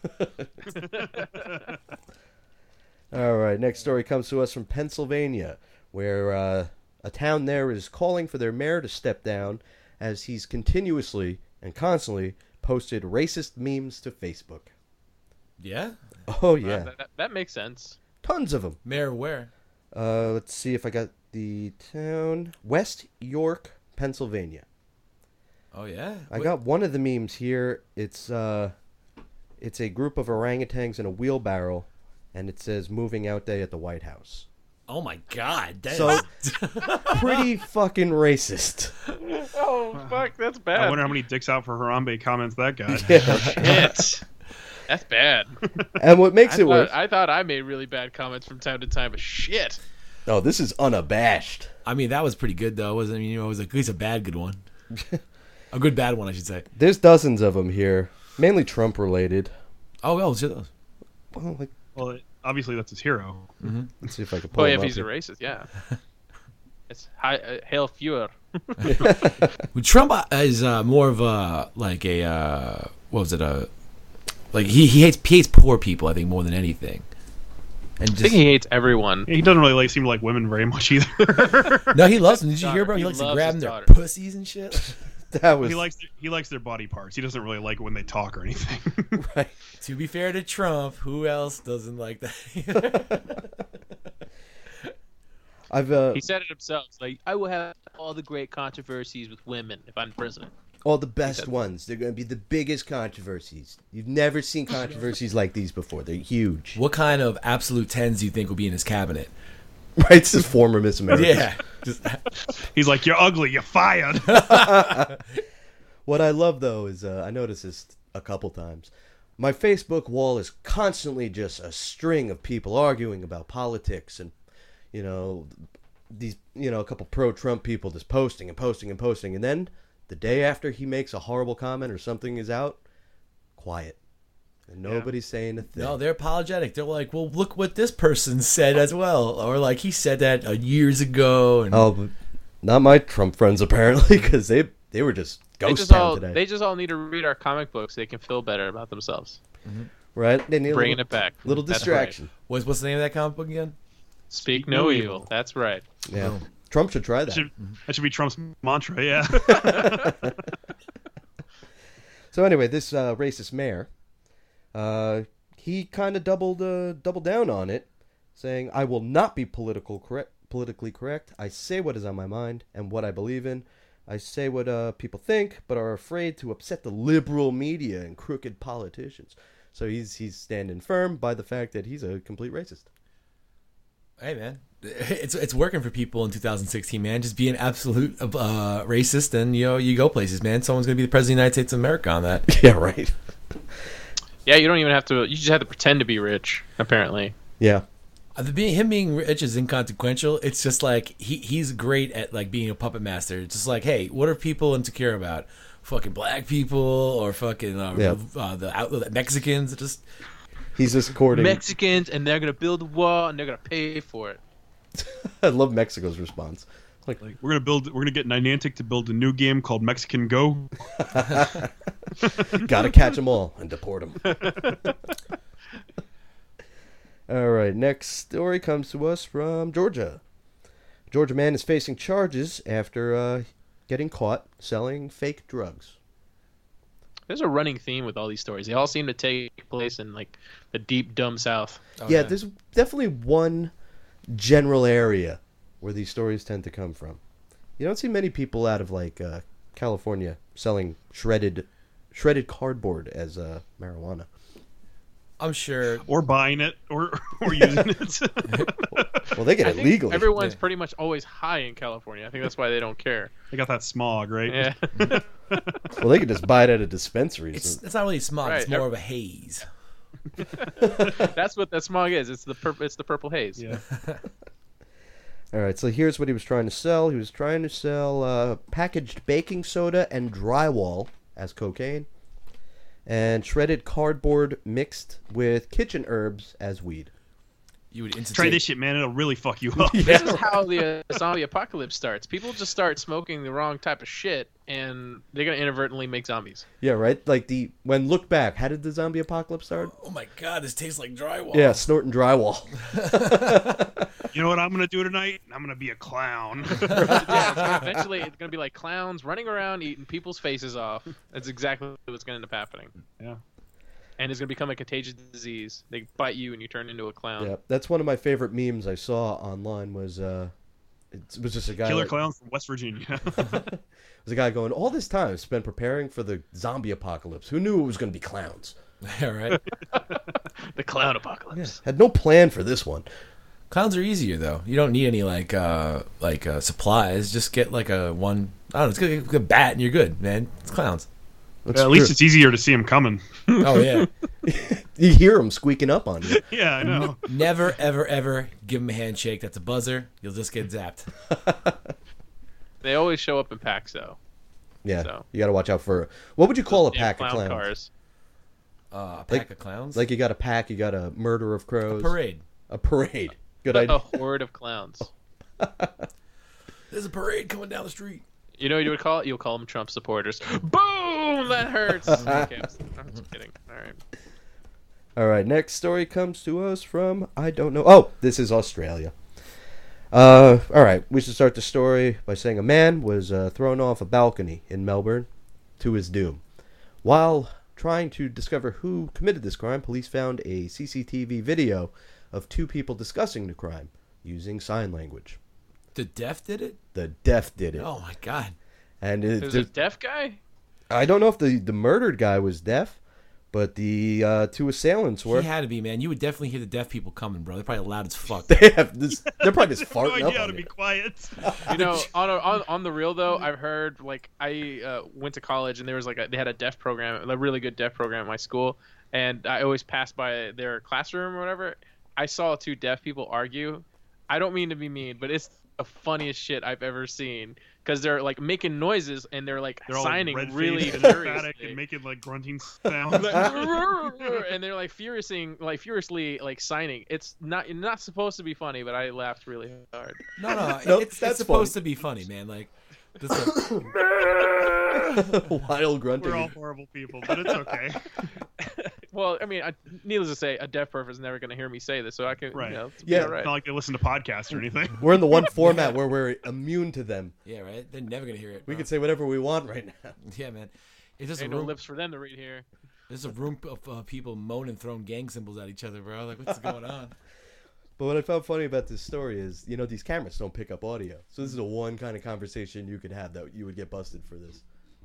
All right, next story comes to us from Pennsylvania, where uh, a town there is calling for their mayor to step down as he's continuously and constantly posted racist memes to Facebook. Yeah. Oh Uh, yeah, that, that, that makes sense. tons of them. Mayor where? Uh, let's see if I got the town. West York, Pennsylvania. Oh yeah. I What- got one of the memes here. It's uh, it's a group of orangutans in a wheelbarrow, and it says "Moving Out Day at the White House." Oh my God. That So- is- Pretty fucking racist. Oh fuck, that's I bad. wonder how many dicks out for Harambe comments that got. Shit. That's bad. And what makes I it worse? thought, I thought I made really bad comments from time to time, but shit. Oh, this is unabashed. I mean, that was pretty good though. Wasn't I mean, you know, it was at least a bad good one. A good bad one, I should say. There's dozens of them here, mainly Trump related. Oh well, shit. Well, like, Well, it, obviously that's his hero. let's see if I can pull Oh, yeah, him if up he's a here. racist, yeah. It's hi, uh, Hail Fuhrer. Well, Trump is uh, more of a like a uh, what was it a like he he hates he hates poor people, I think, more than anything. And I just think he hates everyone. He doesn't really like, seem to like women very much either. no, he loves them. Did you hear, Daughter. bro? He, He likes to loves grab his their daughter. pussies and shit. That was he likes their, he likes their body parts. He doesn't really like it when they talk or anything. right. To be fair to Trump, who else doesn't like that? I've uh, He said it himself. It's like, I will have all the great controversies with women if I'm president. all the best said- ones. They're going to be the biggest controversies. You've never seen controversies like these before. They're huge. What kind of absolute tens do you think will be in his cabinet? Right? This is former Miss America. Yeah. Just, He's like, "You're ugly. You're fired." What I love though is uh, I noticed this a couple times. My Facebook wall is constantly just a string of people arguing about politics and, you know, these, you know, a couple pro-Trump people just posting and posting and posting, and then the day after he makes a horrible comment or something is out, quiet, and nobody's saying a thing. no, they're apologetic. They're like, well, look what this person said as well, or like he said that uh, years ago. And Oh, but not my Trump friends apparently, because they they were just They ghost just town all today, they just all need to read our comic books so they can feel better about themselves. right? They need a Bringing little, it back. little That's distraction. what's what's the name of that comic book again? Speak no evil. That's right. Yeah. Boom. Trump should try that. That should, that should be Trump's mantra. Yeah. So anyway, this uh, racist mayor, uh, he kind of doubled uh, doubled down on it, saying, "I will not be political correct, politically correct. I say what is on my mind and what I believe in. I say what uh, people think, but are afraid to upset the liberal media and crooked politicians." So he's he's standing firm by the fact that he's a complete racist. Hey man, it's it's working for people in two thousand sixteen, man. Just be an absolute uh, racist, and you know you go places, man. Someone's gonna be the president of the United States of America on that. Yeah, right. Yeah, you don't even have to. You just have to pretend to be rich. Apparently. Yeah. Uh, the being him being rich is inconsequential. It's just like he he's great at like being a puppet master. It's just like, hey, what are people insecure about? Fucking black people or fucking uh, Yeah. uh, the, out, the Mexicans. Just He's just courting. Mexicans, and they're gonna build a wall, and they're gonna pay for it. I love Mexico's response. Like, Like we're gonna build. We're gonna get Niantic to build a new game called Mexican Go. gotta catch them all and deport them. All right, next story comes to us from Georgia. A Georgia man is facing charges after uh, getting caught selling fake drugs. There's a running theme with all these stories. They all seem to take place in like the deep, dumb South. oh, yeah, there's definitely one general area where these stories tend to come from. You don't see many people out of like uh, California selling shredded, shredded cardboard as uh, marijuana. I'm sure. Or buying it, or or using it. Well, they get I it think legally. everyone's Yeah. pretty much always high in California. I think that's why they don't care. They got that smog, right? Yeah. Well, they could just buy it at a dispensary. It's so- it's not really smog. It's Right. more of a haze. That's what that smog is. It's the purple. It's the purple haze. Yeah. All right, so here's what he was trying to sell. He was trying to sell uh, packaged baking soda and drywall as cocaine, and shredded cardboard mixed with kitchen herbs as weed. You would instantly Try this shit, man. It'll really fuck you up. This is how the uh, zombie apocalypse starts. People just start smoking the wrong type of shit, and they're gonna inadvertently make zombies. Yeah, right? Like the when look back, how did the zombie apocalypse start? Oh my god, this tastes like drywall. Yeah, snorting drywall. You know what I'm gonna do tonight? I'm gonna be a clown. Yeah, eventually it's gonna be like clowns running around eating people's faces off. That's exactly what's gonna end up happening. Yeah. And it's gonna become a contagious disease. They bite you and you turn into a clown. Yeah, that's one of my favorite memes I saw online. Was uh, it was just a guy. Killer like- clowns from West Virginia. It was a guy going, all this time I've spent preparing for the zombie apocalypse. Who knew it was going to be clowns? All right. The clown apocalypse. Had no plan for this one. Clowns are easier though. You don't need any like uh like uh, supplies. Just get like a one. I don't know. It's get a bat and you're good, man. It's clowns. That's At least true. it's easier to see him coming. Oh yeah. You hear them squeaking up on you. Yeah, I know. Never ever ever give him a handshake. That's a buzzer. You'll just get zapped. They always show up in packs though. Yeah, So. you got to watch out for. What would you call a Yeah, pack of clown clowns? cars. Uh, a pack Like- of clowns. Like you got a pack, you got a murder of crows. parade. A parade. Good A idea. horde of clowns. There's a parade coming down the street. You know what you would call it? You'll call them Trump supporters. Boom! That hurts. Okay, I'm just, I'm just kidding. All right. All right, next story comes to us from I don't know. Oh, this is Australia. Uh, all right, we should start the story by saying a man was uh, thrown off a balcony in Melbourne to his doom. While trying to discover who committed this crime, police found a C C T V video of two people discussing the crime using sign language. The deaf did it. The deaf did it, Oh my god. and it, There's a deaf guy? I don't know if the the murdered guy was deaf, but the uh, two assailants were. He had to be, man. You would definitely hear the deaf people coming, bro. They're probably loud as fuck. They have this. They're probably just no farting idea up how on to be you. quiet. You know, on, a, on on the real though, I've heard like I uh, went to college and there was like a, they had a deaf program, a really good deaf program at my school, and I always passed by their classroom or whatever. I saw two deaf people argue. I don't mean to be mean, but it's the funniest shit I've ever seen because they're like making noises and they're like They're all signing red-faced really and emphatic furiously. and making like grunting sounds. and they're like furiously, like furiously, like signing. It's not not supposed to be funny, but I laughed really hard. No, no. Nope, it's, that's it's supposed funny. to be funny, man. Like, this is Wild grunting. We're all horrible people, but it's okay. Well, I mean, I, needless to say, a deaf person is never going to hear me say this, so I can, Right. you know, it's Yeah. all right. It's not like they listen to podcasts or anything. We're in the one format where we're immune to them. Yeah, right. They're never gonna hear it. We bro. can say whatever we want right now. Yeah, man. It's just a Ain't no room. lips for them to read here. There's a room of uh, people moaning, throwing gang symbols at each other, bro. Like, what's going on? But what I found funny about this story is, you know, these cameras don't pick up audio. So this is the one kind of conversation you could have that you would get busted for this.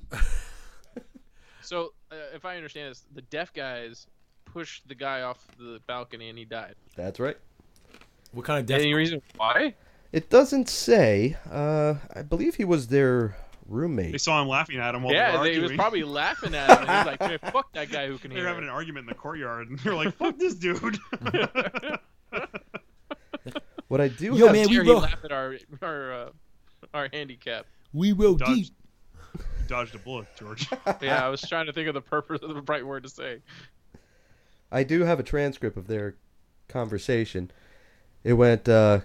So, uh, if I understand this, the deaf guys pushed the guy off the balcony and he died. That's right. What kind of death? Any reason why? It doesn't say. Uh, I believe he was their They roommate. saw him laughing at him while they Yeah, were they, he arguing. was probably laughing at him. And he was like, "Man, fuck that guy who can They were hear." having an argument in the courtyard, and they're like, "Fuck this dude." What I do Yo, have, man, we Here he will- laughed at our our uh, our handicap. We will deep. Dodged, dodged a bullet, George. Yeah, I was trying to think of the purpose of the right word to say. I do have a transcript of their conversation. It went, uh...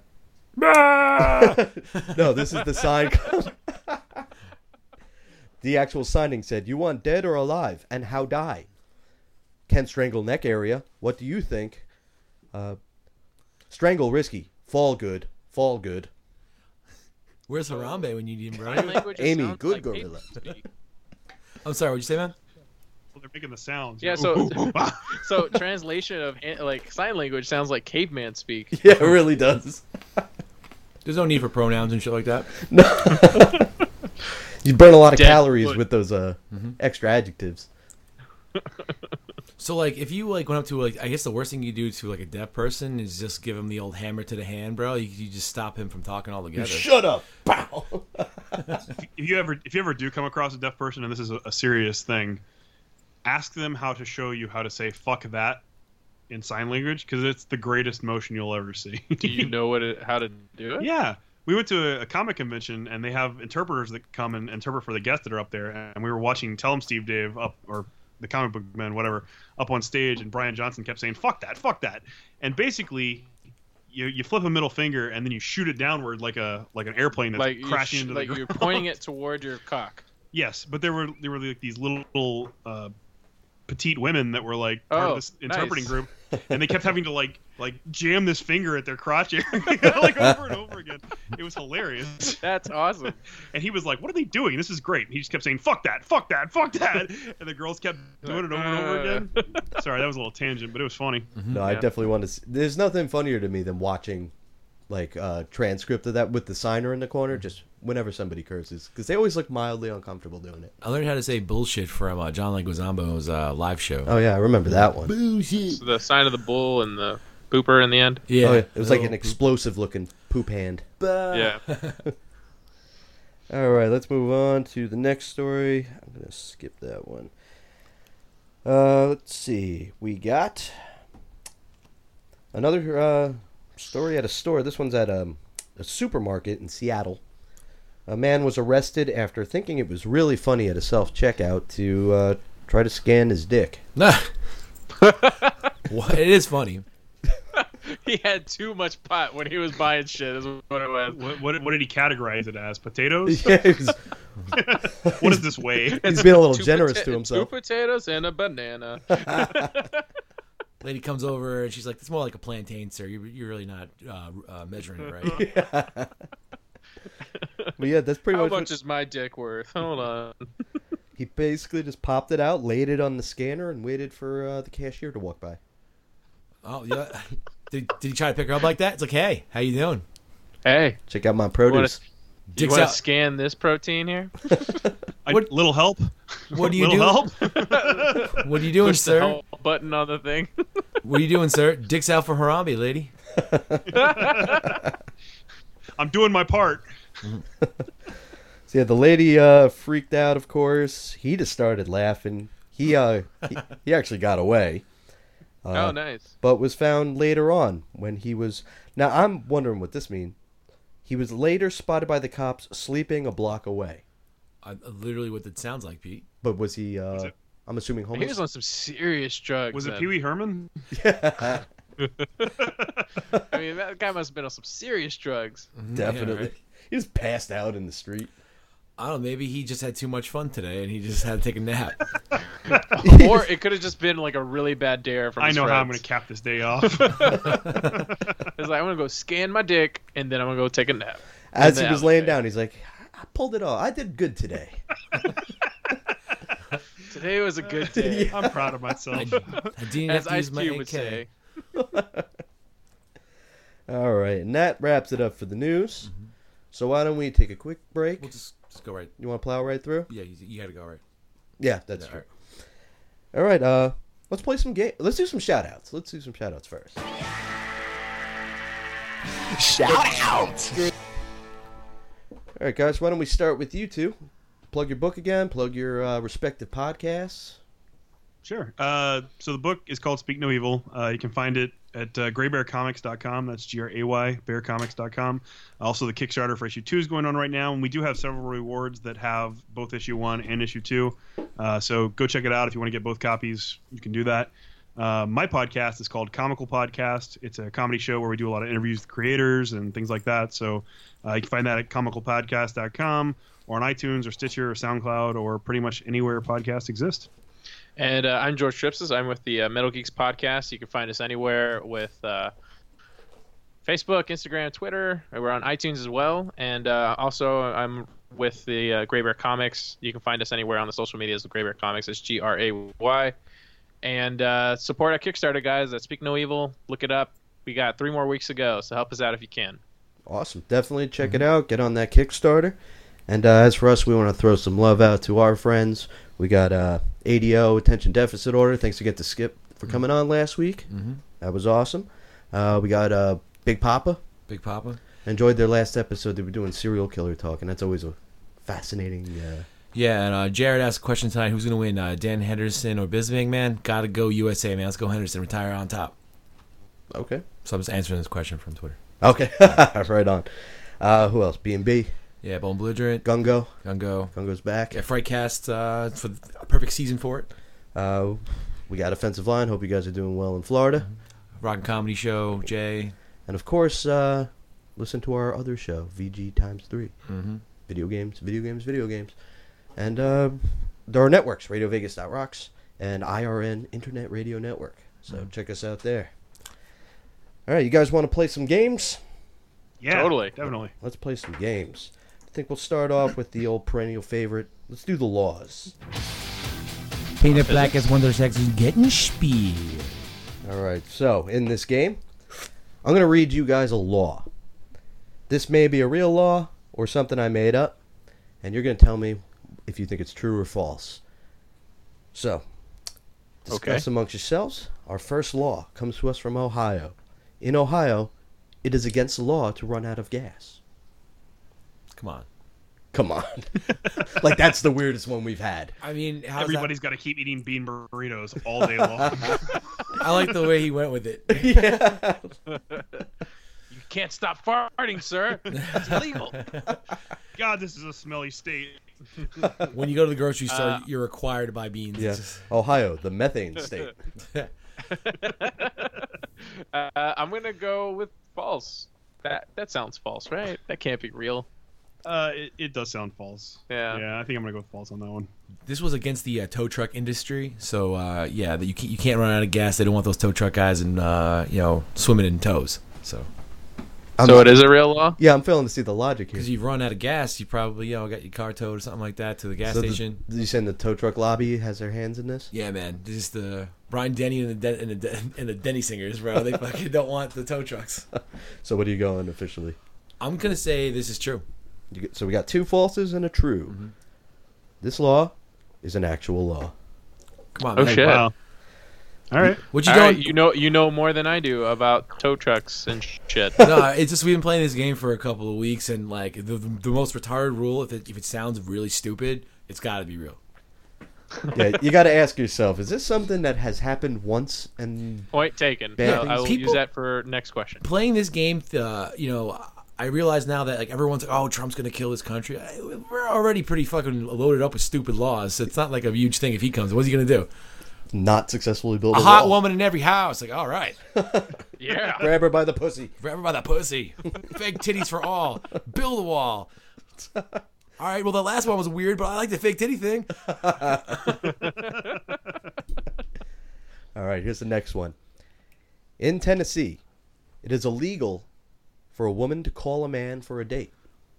no, this is the sign. The actual signing said, "You want dead or alive? And how die? Can strangle neck area. What do you think? Uh, strangle risky. Fall good. Fall good. Where's Harambe when you need him, Sign bro? language Amy, sounds good like gorilla. paper speak. I'm sorry. What'd you say, man? Well, they're making the sounds. Yeah, Ooh, so ooh, ooh. so translation of han- like sign language sounds like caveman speak. Yeah, it really does. There's no need for pronouns and shit like that. You burn a lot of Dead calories foot. with those uh, extra adjectives. So, like, if you like went up to like, I guess the worst thing you do to like a deaf person is just give him the old hammer to the hand, bro. You, you just stop him from talking altogether. Shut up. Pow. If you ever, if you ever do come across a deaf person, and this is a, a serious thing, ask them how to show you how to say "fuck that" in sign language, because it's the greatest motion you'll ever see. Do you know what it, how to do it? Yeah. We went to a, a comic convention, and they have interpreters that come and interpret for the guests that are up there. And we were watching Tell 'em Steve Dave up, or the comic book man, whatever, up on stage, and Brian Johnson kept saying "fuck that, fuck that," and basically, you you flip a middle finger and then you shoot it downward like a like an airplane that's Like you crashing sh- into like the you're ground. pointing it toward your cock. Yes, but there were there were like these little uh, petite women that were like part Oh, of this interpreting nice. group, and they kept having to like like jam this finger at their crotch area like over and over again. It was hilarious. That's awesome. And he was like, "What are they doing? This is great." And he just kept saying, "Fuck that, fuck that, fuck that," and the girls kept doing it over and over again. Sorry, that was a little tangent, but it was funny. No, I Yeah. definitely want to see. There's nothing funnier to me than watching, like, uh, transcript of that with the signer in the corner, just whenever somebody curses. Because they always look mildly uncomfortable doing it. I learned how to say bullshit from uh, John Leguizamo's uh, live show. Oh, yeah, I remember that one. Bullshit. So the sign of the bull and the pooper in the end. Yeah, Oh, yeah. It was like Oh, an explosive looking poop hand. Yeah. All right, let's move on to the next story. I'm going to skip that one. Uh, let's see. We got another uh, story at a store. This one's at um, a supermarket in Seattle. A man was arrested after thinking it was really funny at a self-checkout to uh, try to scan his dick. Nah. What? It is funny. He had too much pot when he was buying shit. Is what it was. What, what, what did he categorize it as? Potatoes? Yeah, he was- What is this weigh? he's being a little Two generous pota- to himself. Two potatoes and a banana. Lady comes over and she's like, "It's more like a plantain, sir. You're, you're really not uh, uh, measuring it right." But yeah, that's pretty How much much what, is my dick worth? Hold on. he basically just popped it out, laid it on the scanner, and waited for uh, the cashier to walk by. Oh yeah. Did, did he try to pick her up like that? It's like, "Hey, how you doing?" Hey, Check out my you produce. want Dicks to out. scan this protein here? I, What- little help? What are you little doing? help? What are you doing, Push the sir? help button on the thing. What are you doing, sir? Dicks out for Harambe, lady. I'm doing my part. So yeah, the lady uh, freaked out, of course. He just started laughing. He uh, he, he actually got away. Uh, Oh, nice. But was found later on when he was... Now, I'm wondering what this means. He was later spotted by the cops sleeping a block away. Uh, literally, what it sounds like, Pete. But was he, uh, Was it- I'm assuming He homeless? was on some serious drugs. Was it then. Pee Wee Herman? Yeah, I mean, that guy must have been on some serious drugs. definitely. Yeah, right. He just passed out in the street. I don't know. Maybe he just had too much fun today, and he just had to take a nap. Or it could have just been like a really bad dare from I his know how I'm friends. going to cap this day off. It's like, I'm going to go scan my dick, and then I'm going to go take a nap. As And he was then- laying down, he's like, I pulled it off. I did good today. Today was a good day. I'm proud of myself. I didn't have As to Ice use my Cube would A K. say. All right, and that wraps it up for the news. So why don't we take a quick break? We'll just, just go right. You want to plow right through? Yeah, you, you got to go right. Yeah, that's Yeah, true. All right, uh, let's play some game. Let's do some shout-outs. Let's do some shout-outs first. Shout out! All right, guys, why don't we start with you two? Plug your book again, plug your uh, respective podcasts. Sure. Uh, so the book is called Speak No Evil. Uh, you can find it at uh, gray bear comics dot com. That's G R A Y, bear comics dot com. Also, the Kickstarter for issue two is going on right now, and we do have several rewards that have both issue one and issue two. Uh, so go check it out if you want to get both copies. You can do that. Uh, my podcast is called Comical Podcast. It's a comedy show where we do a lot of interviews with creators and things like that. So uh, you can find that at comical podcast dot com or on iTunes or Stitcher or SoundCloud or pretty much anywhere podcasts exist. And uh, I'm George Tripsis. I'm with the uh, Metal Geeks podcast. You can find us anywhere with uh, Facebook, Instagram, Twitter. We're on iTunes as well. And uh, also, I'm with the uh, Gray Bear Comics. You can find us anywhere on the social medias of Gray Bear Comics. It's G R A Y. And uh, support our Kickstarter, guys. At Speak No Evil. Look it up. We got three more weeks to go, so help us out if you can. Awesome. Definitely check it out. Get on that Kickstarter. And uh, as for us, we want to throw some love out to our friends. We got uh, A D O, Attention Deficit Order. Thanks again to Skip for coming on last week. Mm-hmm. That was awesome. Uh, we got uh, Big Papa. Big Papa. Enjoyed their last episode. They were doing serial killer talk, and that's always a fascinating... Uh... Yeah, and uh, Jared asked a question tonight. Who's going to win, uh, Dan Henderson or Bisping, man? Got to go U S A, man. Let's go Henderson. Retire on top. Okay. So I'm just answering this question from Twitter. Okay. Right on. Uh, who else? B and B. Yeah, Bone Belligerent. Gungo. Gungo. Gungo's back. Yeah, Frightcast uh, for the, a perfect season for it. Uh, we got Offensive Line. Hope you guys are doing well in Florida. Rock and Comedy Show, Jay. And, of course, uh, listen to our other show, V G times three. Mm-hmm. Video games, video games, video games. And uh, there are networks, Radio Vegas dot rocks and I R N Internet Radio Network. So Mm-hmm. check us out there. All right, you guys want to play some games? Yeah, Totally. Definitely. Let's play some games. I think we'll start off with the old perennial favorite. Let's do the laws. Painted black as Wonder Sex is getting speed. All right, so in this game, I'm going to read you guys a law. This may be a real law or something I made up, and you're going to tell me if you think it's true or false. So, discuss Okay. amongst yourselves. Our first law comes to us from Ohio. In Ohio, it is against the law to run out of gas. Come on. Come on. Like, that's the weirdest one we've had. I mean, how's Everybody's got to keep eating bean burritos all day long. that? I like the way he went with it. Yeah. You can't stop farting, sir. It's illegal. God, this is a smelly state. When you go to the grocery store, Uh, you're required to buy beans. Yeah. It's just- Ohio, the methane state. uh, I'm gonna go with false. That that sounds false, right? That can't be real. Uh, it, it does sound false. Yeah. Yeah, I think I'm gonna go with false on that one. This was against the uh, tow truck industry, so uh, yeah, that you can't, you can't run out of gas. They don't want those tow truck guys and uh, you know swimming in tows. So I'm So not- it is a real law. Yeah, I'm failing to see the logic here. because you've run out of gas, you probably you know got your car towed or something like that to the gas So the- station. you saying the tow truck lobby has their hands in this? Yeah, man, this is the Brian Denny and the Den- and the, Den- and the Denny singers, bro. They fucking don't want the tow trucks. So what are you going officially? I'm gonna say this is true. You get, so we got two falses and a true. Mm-hmm. This law is an actual law. Come on, Oh, man. shit. Wow. All right. What you All don't? right, you know you know more than I do about tow trucks and shit. No, it's just we've been playing this game for a couple of weeks, and like the the most retarded rule, if it if it sounds really stupid, it's got to be real. Yeah, you got to ask yourself: is this something that has happened once? And Point taken. Bad I- I will things. use that for next question. Playing this game, uh, you know, I realize now that like everyone's like, oh, Trump's gonna kill this country. I- We're already pretty fucking loaded up with stupid laws, so it's not like a huge thing if he comes. What's he gonna do? not successfully build A a, hot wall. woman in every house. Like, all right, Yeah. Grab her by the pussy. grab her by that pussy. Fake titties for all. Build a wall. All right, well, the last one was weird, but I like the fake titty thing. All right, here's the next one. In Tennessee, it is illegal for a woman to call a man for a date.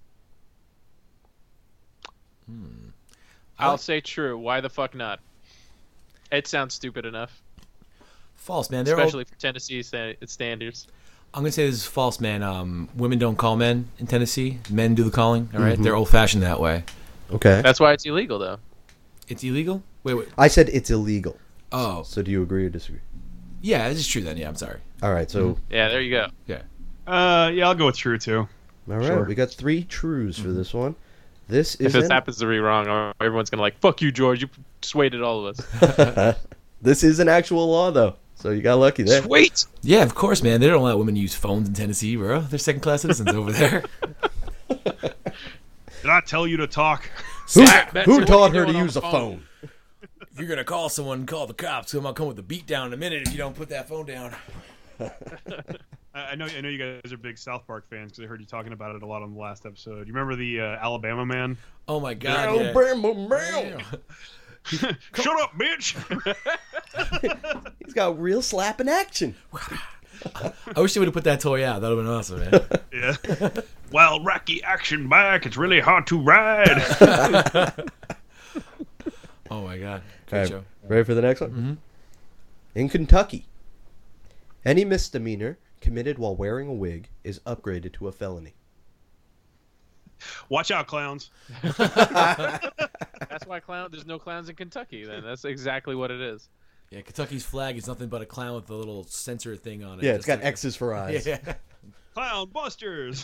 I'll say true. Why the fuck not? It sounds stupid enough, False, man. They're especially old, for Tennessee sta- standards. I'm gonna say this is false, man. Um, women don't call men in Tennessee. Men do the calling. All right, they're old-fashioned that way. Okay. That's why it's illegal, though. It's illegal. Wait, wait. I said it's illegal. Oh, So do you agree or disagree? yeah, this is true then. Yeah, I'm sorry. All right, so Yeah, there you go. Yeah. Uh, yeah, I'll go with true too. all right, Sure. we got three trues for this one. This If is this an, happens to be wrong, uh, everyone's gonna like, "Fuck you, George! You persuaded all of us." this is an actual law though, so you got lucky there. Sweet. Yeah, of course, man. They don't let women use phones in Tennessee, bro. They're second-class citizens over there. Did I tell you to talk? Who, Betsy, who what are taught you her to doing on use the a phone? phone? If you're gonna call someone, call the cops. I'm gonna come with a beat down in a minute if you don't put that phone down. I I know, I know you guys are big South Park fans because I heard you talking about it a lot on the last episode. You remember the uh, Alabama man? Oh my god. yeah. Alabama man. Shut up, bitch! He's got real slapping action. I wish they would have put that toy out. That would have been awesome, man. Yeah. Wild, Rocky action back. It's really hard to ride. Oh my god. Great All right, show. ready for the next one? Mm-hmm. In Kentucky, any misdemeanor committed while wearing a wig is upgraded to a felony. Watch out, clowns. That's why clown. There's no clowns in Kentucky. Then that's exactly what it is. Yeah, Kentucky's flag is nothing but a clown with a little sensor thing on it. Yeah, it's Just got like- X's for eyes. Yeah. Clown busters.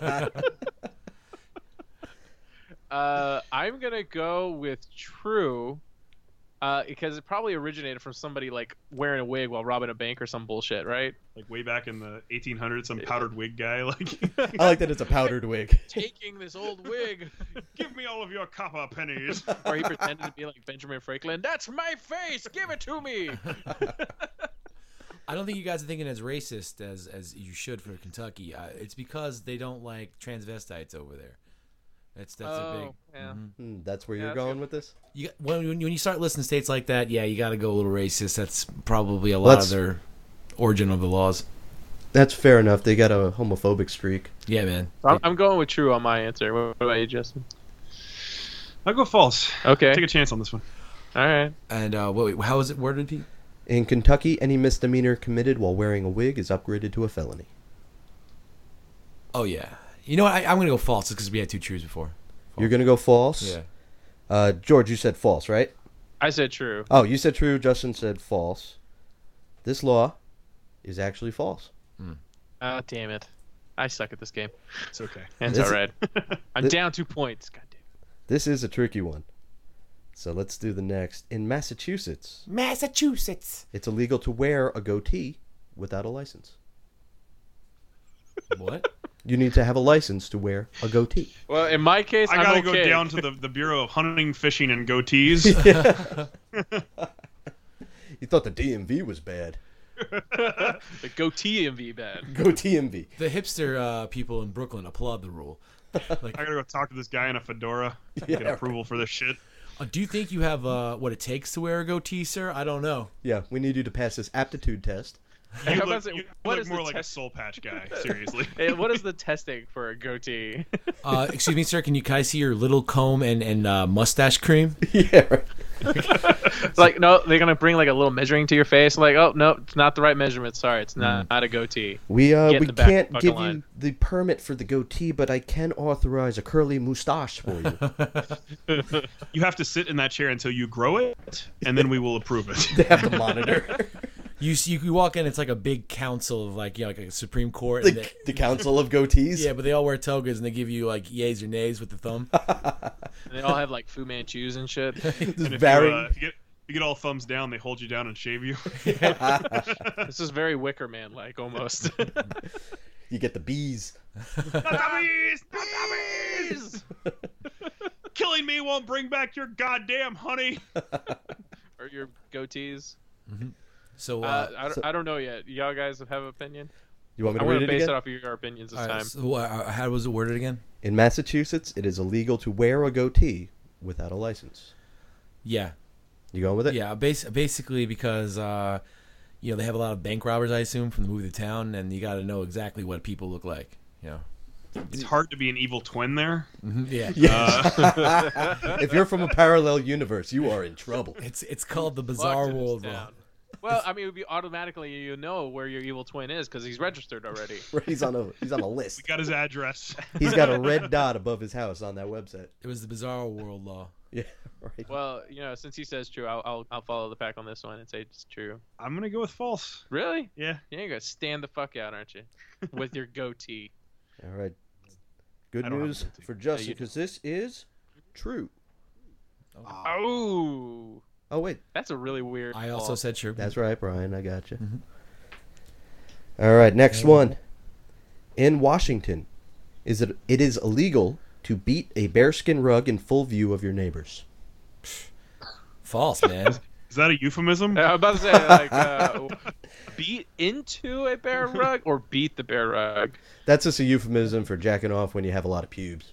Uh, I'm gonna go with true, uh, because it probably originated from somebody like wearing a wig while robbing a bank or some bullshit, right? Like way back in the eighteen hundreds, some powdered wig guy. Like, I like that it's a powdered wig. Taking this old wig, give me all of your copper pennies. or he pretended to be like Benjamin Franklin. That's my face. Give it to me. I don't think you guys are thinking as racist as as you should for Kentucky. Uh, it's because they don't like transvestites over there. That's that's a Oh, big. yeah. Mhm. Hmm, that's where Yeah, you're that's going good. with this? You got, when when you start listing states like that, yeah, you got to go a little racist. That's probably a lot Let's- of their origin of the laws. That's fair enough. They got a homophobic streak. Yeah, man. I'm, I'm going with true on my answer. What about you, Justin? I'll go false. Okay. Take a chance on this one. All right. And uh, wait, how is it worded, Pete? In Kentucky, any misdemeanor committed while wearing a wig is upgraded to a felony. Oh yeah. You know what? I, I'm gonna go false because we had two trues before. You're going to go false? Yeah. Uh, George, you said false, right? I said true. Oh, you said true. Justin said false. This law is actually false. Oh, damn it. I suck at this game. It's okay. That's This- all right. I'm this- down two points. God damn. This is a tricky one. So let's do the next. In Massachusetts, Massachusetts. it's illegal to wear a goatee without a license. What? You need to have a license to wear a goatee. Well, in my case, I I'm gotta okay. go down to the, the Bureau of Hunting, Fishing, and Goatees. You thought the D M V was bad. the goatee M V bad. Goatee M V. The hipster uh, people in Brooklyn applaud the rule. Like, I gotta go talk to this guy in a fedora. Get Yeah. approval for this shit. uh, do you think you have uh, what it takes to wear a goatee, sir? I don't know. Yeah, we need you to pass this aptitude test. Hey, You how about look, say, you what look is more the like test- a soul patch guy. Seriously. Hey, what is the testing for a goatee? Uh, excuse me, sir. Can you can I see your little comb and and uh, mustache cream? Yeah, right. like, no, they're gonna bring like a little measuring to your face. Like, oh no, it's not the right measurement. Sorry, it's not, not a goatee. We uh Get in we the back can't fucking give line. you the permit for the goatee, but I can authorize a curly mustache for you. You have to sit in that chair until you grow it, and then we will approve it. They have to monitor. You see, you walk in, it's like a big council of like, you know, like a Supreme Court. the, and they, the Council of Goatees. yeah, but they all wear togas and they give you like yays or nays with the thumb. And they all have like Fu Manchus and shit. This And if you, varying. uh, if you get if you get all thumbs down, they hold you down and shave you. This is very Wicker Man like almost. You get the bees. Not the bees! Not the bees! Killing me won't bring back your goddamn honey. or your goatees. So, uh, Uh, I, don't- so- I don't know yet. Y'all guys have an opinion? You want me I to want read to it base again? it off of your opinions this All right, time. so, uh, how was it worded again? In Massachusetts, it is illegal to wear a goatee without a license. Yeah, You going with it? yeah. Bas- basically, because uh, you know they have a lot of bank robbers, I assume, from the movie The Town, and you got to know exactly what people look like. You know. It's hard to be an evil twin there. Mhm, Yeah. Uh, If you're from a parallel universe, you are in trouble. It's it's called the Fuck Bizarre to this World. town. Law. Well, I mean, it would be automatically you know where your evil twin is because he's registered already. He's on a he's on a we list. got his address. He's got a red dot above his house on that website. It was the Bizarre World Law. Yeah, right. Well, you know, since he says true, I'll I'll, I'll follow the pack on this one and say it's true. I'm gonna go with false. Really? Yeah. Yeah, you're gonna stand the fuck out, aren't you? With your goatee. All right. Good I don't have a news goatee. for Justin you- because this is true. Oh, Oh wait, that's a really weird. I also call. said sure. that's right, Brian. I got you. Mhm. All right, next one. In Washington, is it it is illegal to beat a bearskin rug in full view of your neighbors? False, man. Is that a euphemism? I was about to say like uh, beat into a bear rug or beat the bear rug. That's just a euphemism for jacking off when you have a lot of pubes.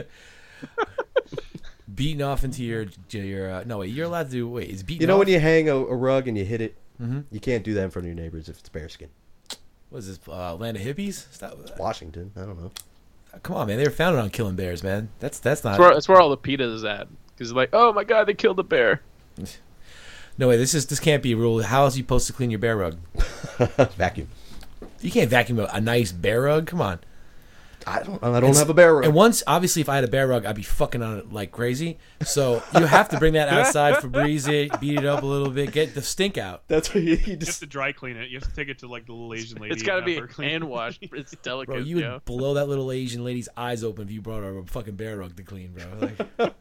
Beating off into your your uh, no wait. You're allowed to do wait. Is beating You know off? when you hang a, a rug and you hit it, Mhm. you can't do that in front of your neighbors if it's bearskin. What is this? Uh, land of hippies? Stop. Washington, I don't know. Come on, man. They were founded on killing bears, man. That's that's not. That's where, that's where all the PETA is at. Because like, oh my god, they killed a bear. No way. This is this can't be a rule. How else are you supposed to clean your bear rug? Vacuum. You can't vacuum a, a nice bear rug. Come on. I don't. I don't It's- have a bear rug. And once, obviously, if I had a bear rug, I'd be fucking on it like crazy. So you have to bring that outside, Febreze it, beat it up a little bit, get the stink out. That's what you, you You have just. to dry clean it. You have to take it to like the little Asian lady. It's got to and be have her clean hand it. washed. It's delicate, Bro, you you would know? blow that little Asian lady's eyes open if you brought her a fucking bear rug to clean, bro. Like,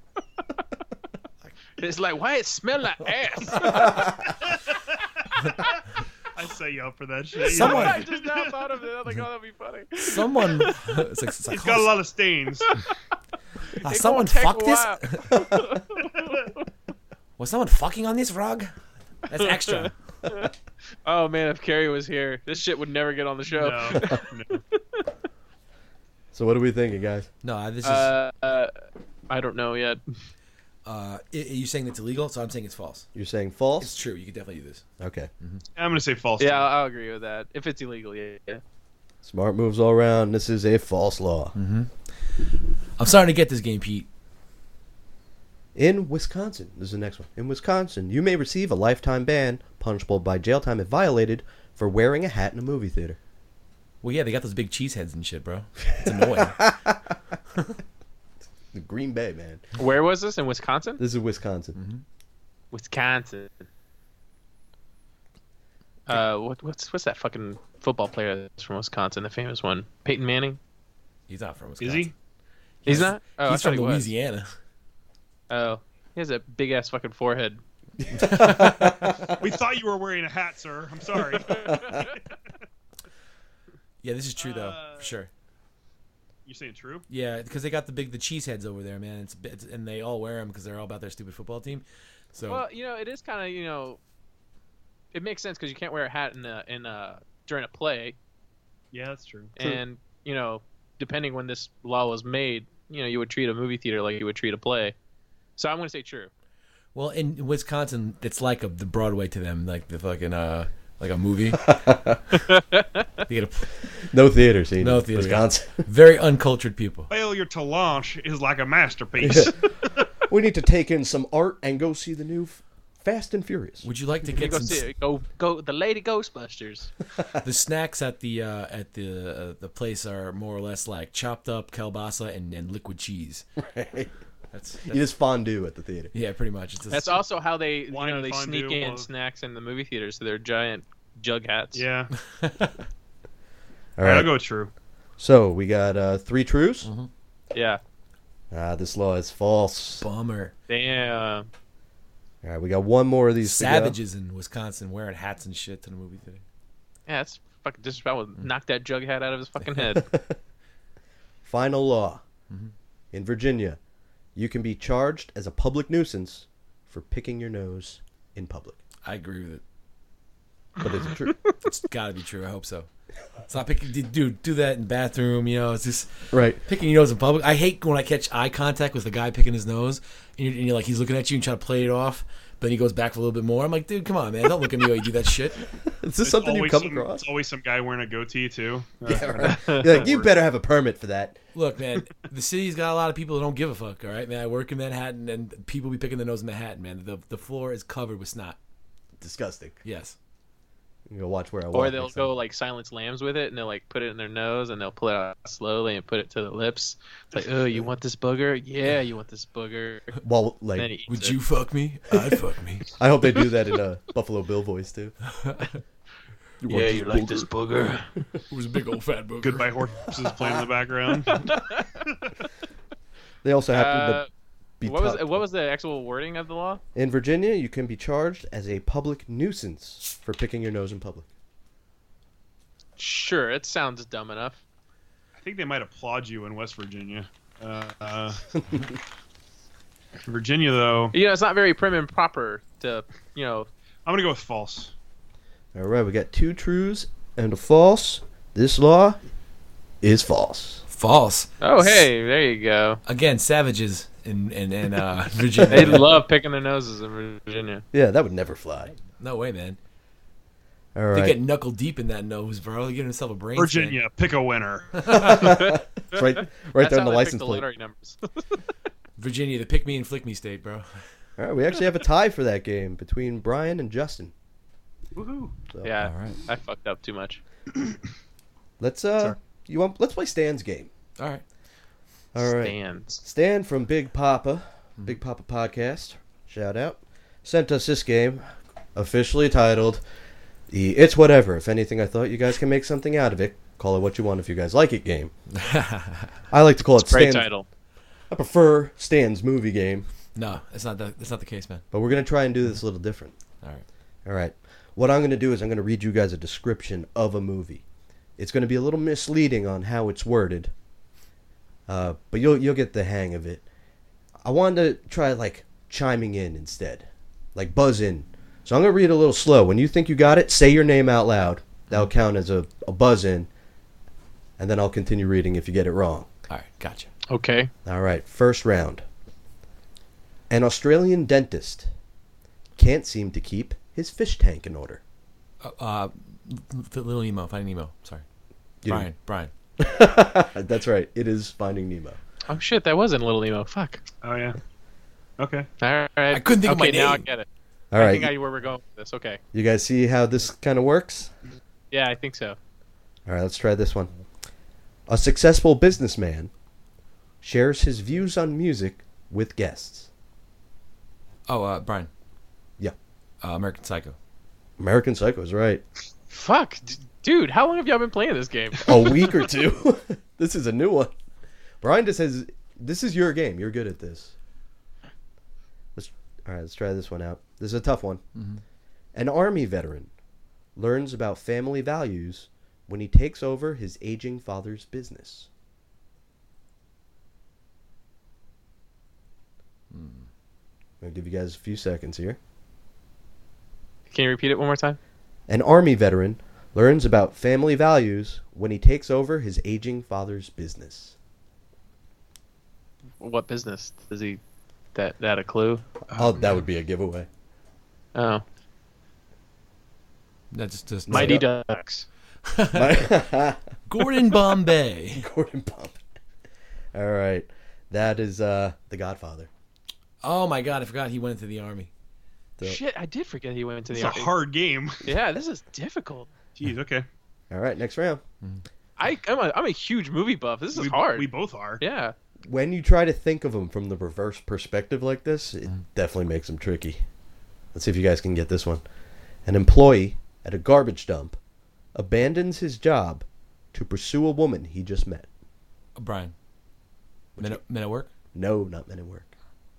It's like, why it smell like ass? I set you up for that shit. Someone- I just now thought of it. I was like, oh, that'd be funny. someone, it's like, it's like He's got a lot of stains. uh, It someone gonna take fucked a this. while. Was someone fucking on this rug? That's extra. Oh man, if Carrie was here, this shit would never get on the show. No, no. So what are we thinking, guys? No, this is. Uh, uh, I don't know yet. Uh, are you saying it's illegal? So I'm saying it's false. You're saying It's false? true. You could definitely do this. Okay. I'm gonna say false. Yeah, too. I'll, I'll agree with that. If it's illegal, yeah. yeah. Smart moves all around. This is a false law. I'm starting to get this game, Pete. In Wisconsin, this is the next one. In Wisconsin, you may receive a lifetime ban, punishable by jail time if violated, for wearing a hat in a movie theater. Well, yeah, they got those big cheese heads and shit, bro. It's annoying. The Green Bay, man. Where was this? In Wisconsin? This is Wisconsin. Wisconsin. Uh, what, what's what's that fucking football player that's from Wisconsin? The famous one, Peyton Manning. He's not from Wisconsin. Is he? He's not. Oh, I He's thought from he was. Louisiana. Oh, he has a big ass fucking forehead. We thought you were wearing a hat, sir. I'm sorry. Yeah, this is true though, Uh, for sure. You saying true? Yeah, because they got the big the cheese heads over there, man. It's, it's and they all wear them because they're all about their stupid football team. So Well, you know, it is kind of you know, it makes sense because you can't wear a hat in a in a during a play, Yeah, that's true. and you know, depending when this law was made, you know, you would treat a movie theater like you would treat a play. So I'm gonna say true. well, in Wisconsin, it's like a, the Broadway to them, like the fucking uh, like a movie. They get a, No theater scene. No in theater. Wisconsin. very uncultured people. Failure to launch is like a masterpiece. We need to take in some art and go see the new f- Fast and Furious. Would you like to You get go some see it. Go go the Lady Ghostbusters. the snacks at the uh, at the uh, the place are more or less like chopped up kielbasa and, and liquid cheese. Right? That's, You that's just fondue at the theater. yeah, pretty much. It's just, That's also how they you Wine know and they fondue, sneak in well- snacks in the movie theaters. So they're giant jug hats. Yeah. All All right, I'll right. go with true. So we got uh, three trues. Mm-hmm. Yeah. Ah, this law is false. bummer. Damn. All right, we got one more of these. to go. Savages in Wisconsin wearing hats and shit to the movie theater. Yeah, that's fucking disrespectful. Knock that jug hat out of his fucking head. Final law. Mm-hmm. In Virginia, you can be charged as a public nuisance for picking your nose in public. I agree with it. But is it true? It's got to be true. I hope so. Stop picking, dude. Do that in the bathroom. You know, it's just Right. picking your nose in public. I hate when I catch eye contact with the guy picking his nose, and you're, and you're like, he's looking at you and trying to play it off, but then he goes back for a little bit more. I'm like, dude, come on, man, don't look at me while you do that shit. Is this It's something you always come some, across? It's always some guy wearing a goatee too. Uh, Yeah, right. You're like, you better have a permit for that. Look, man, the city's got a lot of people that don't give a fuck. All right, man. I work in Manhattan, and people be picking their nose in Manhattan, man. The the floor is covered with snot. Disgusting. Yes. You go watch where I walk. Or they'll next go time. like silence lambs with it, and they'll like put it in their nose, and they'll pull it out slowly and put it to the lips. Like, oh, you want this booger? Yeah, you want this booger. Well, And then like, he eats Would it. you fuck me? I'd fuck me. I hope they do that in a Buffalo Bill voice too. Yeah, you like this booger? It was a big old fat booger. Goodbye horses playing in the background. They also happen Uh, to be what was top- what was the actual wording of the law? in Virginia. You can be charged as a public nuisance for picking your nose in public. Sure, it sounds dumb enough. I think they might applaud you in West Virginia. Uh, uh, Virginia, though, You know, it's not very prim and proper to, you know. I'm gonna go with false. All right, we got two trues and a false. This law is false. False. Oh, hey, there you go. Again, savages in in, in uh, Virginia. They love picking their noses in Virginia. Yeah, that would never fly. No way, man. All They right, get knuckle deep in that nose, bro. They get himself a brain. Virginia, pick a winner. It's right, right That's there how on the they license pick the plate. lottery numbers. Stain. Virginia, the pick me and flick me state, bro. All right, we actually have a tie for that game between Brian and Justin. Woohoo! So, Yeah, All right. I fucked up too much. let's uh, you want? Let's play Stan's game. All right. All right. Stands. Stan from Big Papa, Big Papa Podcast, shout out, sent us this game, officially titled the It's Whatever. If anything, I thought you guys can make something out of it. Call it what you want if you guys like it game. I like to call it Great Stan. title. I prefer Stan's movie game, No, that's not the that's not the case, man. but we're going to try and do this a little different. All right. All right. What I'm going to do is I'm going to read you guys a description of a movie. It's going to be a little misleading on how it's worded, uh, but you'll you'll get the hang of it. I wanted to try like chiming in instead, like buzz in. So I'm going to read it a little slow. When you think you got it, say your name out loud. That'll count as a, a buzz in, and then I'll continue reading if you get it wrong. All right. Gotcha. Okay. All right, first round. An Australian dentist can't seem to keep his fish tank in order. Uh, uh Little Nemo, Finding Nemo. Sorry, You Brian. Brian. That's right. It is Finding Nemo. Oh shit, that wasn't Little Nemo. Fuck. Oh yeah. Okay. All right. I couldn't think of okay, my now I name. get it. All I right, think I where we're going with this. Okay. you guys see how this kind of works? Yeah, I think so. All right, let's try this one. A successful businessman shares his views on music with guests. Oh, uh, Brian. Yeah. Uh, American Psycho. American Psycho is right. Fuck, d- dude. How long have y'all been playing this game? A week or two. This is a new one. Brian just says, this is your game. You're good at this. Let's, all right, let's try this one out. This is a tough one. Mhm. An Army veteran learns about family values when he takes over his aging father's business. I'll give you guys a few seconds here. Can you repeat it one more time? An Army veteran learns about family values when he takes over his aging father's business. What business does he? That that a clue? Oh, that would be a giveaway. Oh, That's just, just Mighty yeah. Ducks. Gordon Bombay. Gordon Pump. All right, that is uh, The Godfather. Oh my God, I forgot he went into the army. So- Shit, I did forget he went into It's the a army. hard game. Yeah, this is difficult. Jeez. Okay. All right, next round. I I'm a I'm a huge movie buff. This is we, hard. We both are. Yeah. When you try to think of them from the reverse perspective like this, it definitely makes them tricky. Let's see if you guys can get this one. An employee at a garbage dump abandons his job to pursue a woman he just met. Uh, Brian. Men at, men at work? No, not Men at Work.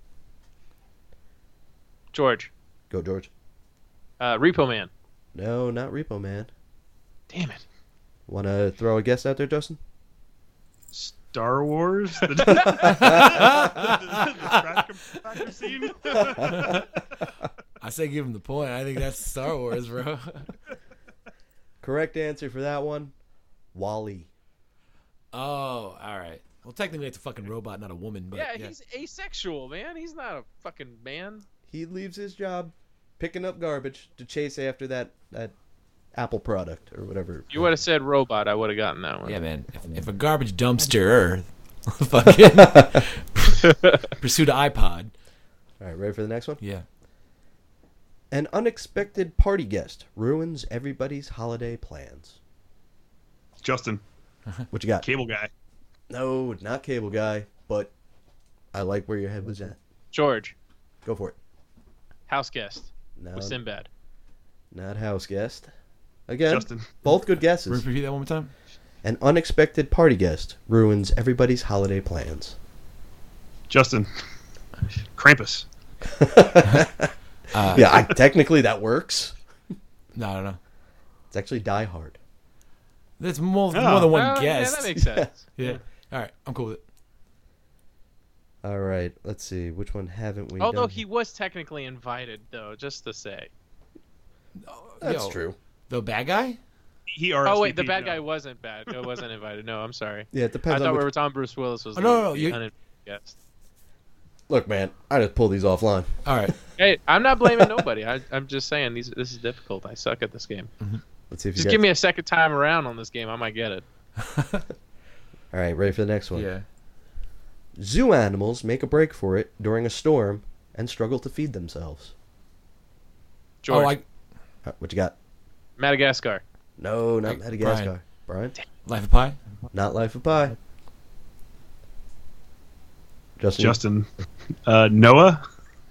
George. Go, George. Uh, Repo Man. No, not Repo Man. Damn it. Want to throw a guess out there, Justin? Star Wars. The, the, the cracker, cracker scene. I say give him the point. I think that's Star Wars, bro. Correct answer for that one. Wall-E. Oh, all right. Well, technically, it's a fucking robot, not a woman. But yeah, yeah, he's asexual, man. He's not a fucking man. He leaves his job picking up garbage to chase after that, that Apple product or whatever. You would have said robot, I would have gotten that one. Yeah, man. If, if a garbage dumpster fucking pursued an iPod. All right, ready for the next one? Yeah. An unexpected party guest ruins everybody's holiday plans. Justin, What you got? cable guy. No, not Cable Guy, but I like where your head was at. George, Go for it. house guest No, with Sinbad. not House Guest. Again, Justin. both good guesses. Repeat that one more time. An unexpected party guest ruins everybody's holiday plans. Justin, Krampus. Uh, Yeah, I, technically that works. No, I don't know. It's actually Die Hard. That's more, Oh. more than one Well, guess. Yeah, that makes sense. Yeah. All right, I'm cool with it. All right, let's see. Which one haven't we Although done? he was technically invited, though, just to say. That's Yo, true. The bad guy? He R S V P'd. Oh wait, the bad no. guy wasn't bad. It wasn't invited. No, I'm sorry. Yeah, it I depends on thought which... we were Tom Bruce Willis was Oh, the, no, no, no, the you- uninvited guest. Look, man, I just pulled these offline. All right. Hey, I'm not blaming nobody. I, I'm just saying these. This is difficult. I suck at this game. Let's see if you Just guys... give me a second time around on this game. I might get it. All right, ready for the next one? Yeah. Zoo animals make a break for it during a storm and struggle to feed themselves. George, Oh, I, Uh, What you got? Madagascar. No, not Hey, Madagascar. Brian? Life of Pi? Not Life of Pi. Justin? Justin, uh, Noah.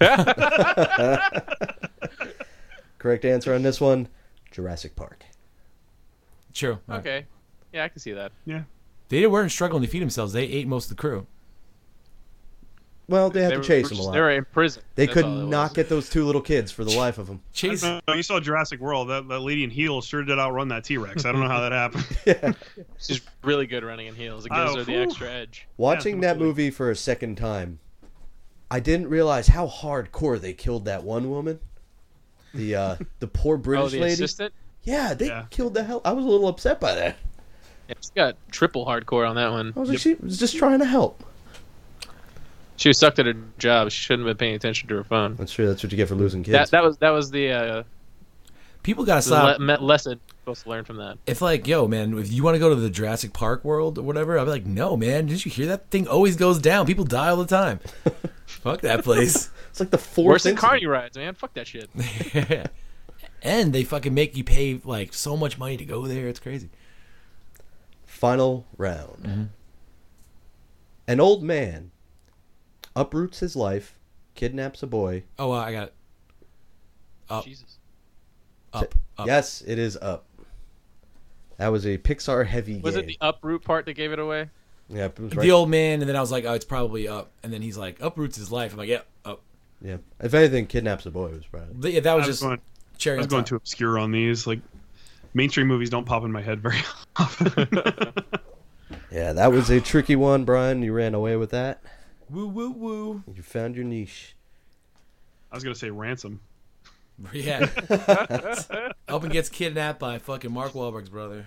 Correct answer on this one, Jurassic Park. True. All right. Okay. Yeah, I can see that. Yeah. They weren't struggling to feed themselves. They ate most of the crew. Well, they had They to were- chase were them a just- lot. They were in prison. They That's could all it was. not get those two little kids for the life of them. Chase. No, you saw Jurassic World. That, that lady in heels sure did outrun that T Rex. I don't know how that happened. Yeah. She's really good running in heels. It gives Oh, her the whew. extra edge. Watching Yeah, that absolutely. movie for a second time, I didn't realize how hardcore they killed that one woman. The uh, the poor British oh, the lady. assistant? Yeah, they Yeah. killed the hell. I was a little upset by that. Yeah, she got triple hardcore on that one. I was like, she was just trying to help. She was sucked at her job. She shouldn't have been paying attention to her phone. That's true. That's what you get for losing kids. That that was that was the, uh, People gotta the stop. le- me- lesson you're supposed to learn from that. If like, yo, man, if you want to go to the Jurassic Park world or whatever, I'd be like, no, man. Didn't you hear that thing always goes down? People die all the time. Fuck that place. it's like the fourth. Worse than incident. carny rides, man. Fuck that shit. And they fucking make you pay like so much money to go there. It's crazy. Final round. Mm-hmm. An old man uproots his life, kidnaps a boy. Oh, uh, I got it. Up, Jesus. up, up. Yes, it is Up. That was a Pixar heavy Was game. it the uproot part that gave it away? Yeah, it was The right. old man, and then I was like, oh, it's probably up. And then he's like, uproots his life. I'm like, yeah, up. Yeah. If anything, kidnaps a boy was probably. But yeah, that was I was just going, cherry I was on going top. too obscure on these. Like, mainstream movies don't pop in my head very often. Yeah, that was a tricky one, Brian. You ran away with that. Woo, woo, woo. You found your niche. I was going to say Ransom. Yeah. Up and gets kidnapped by fucking Mark Wahlberg's brother.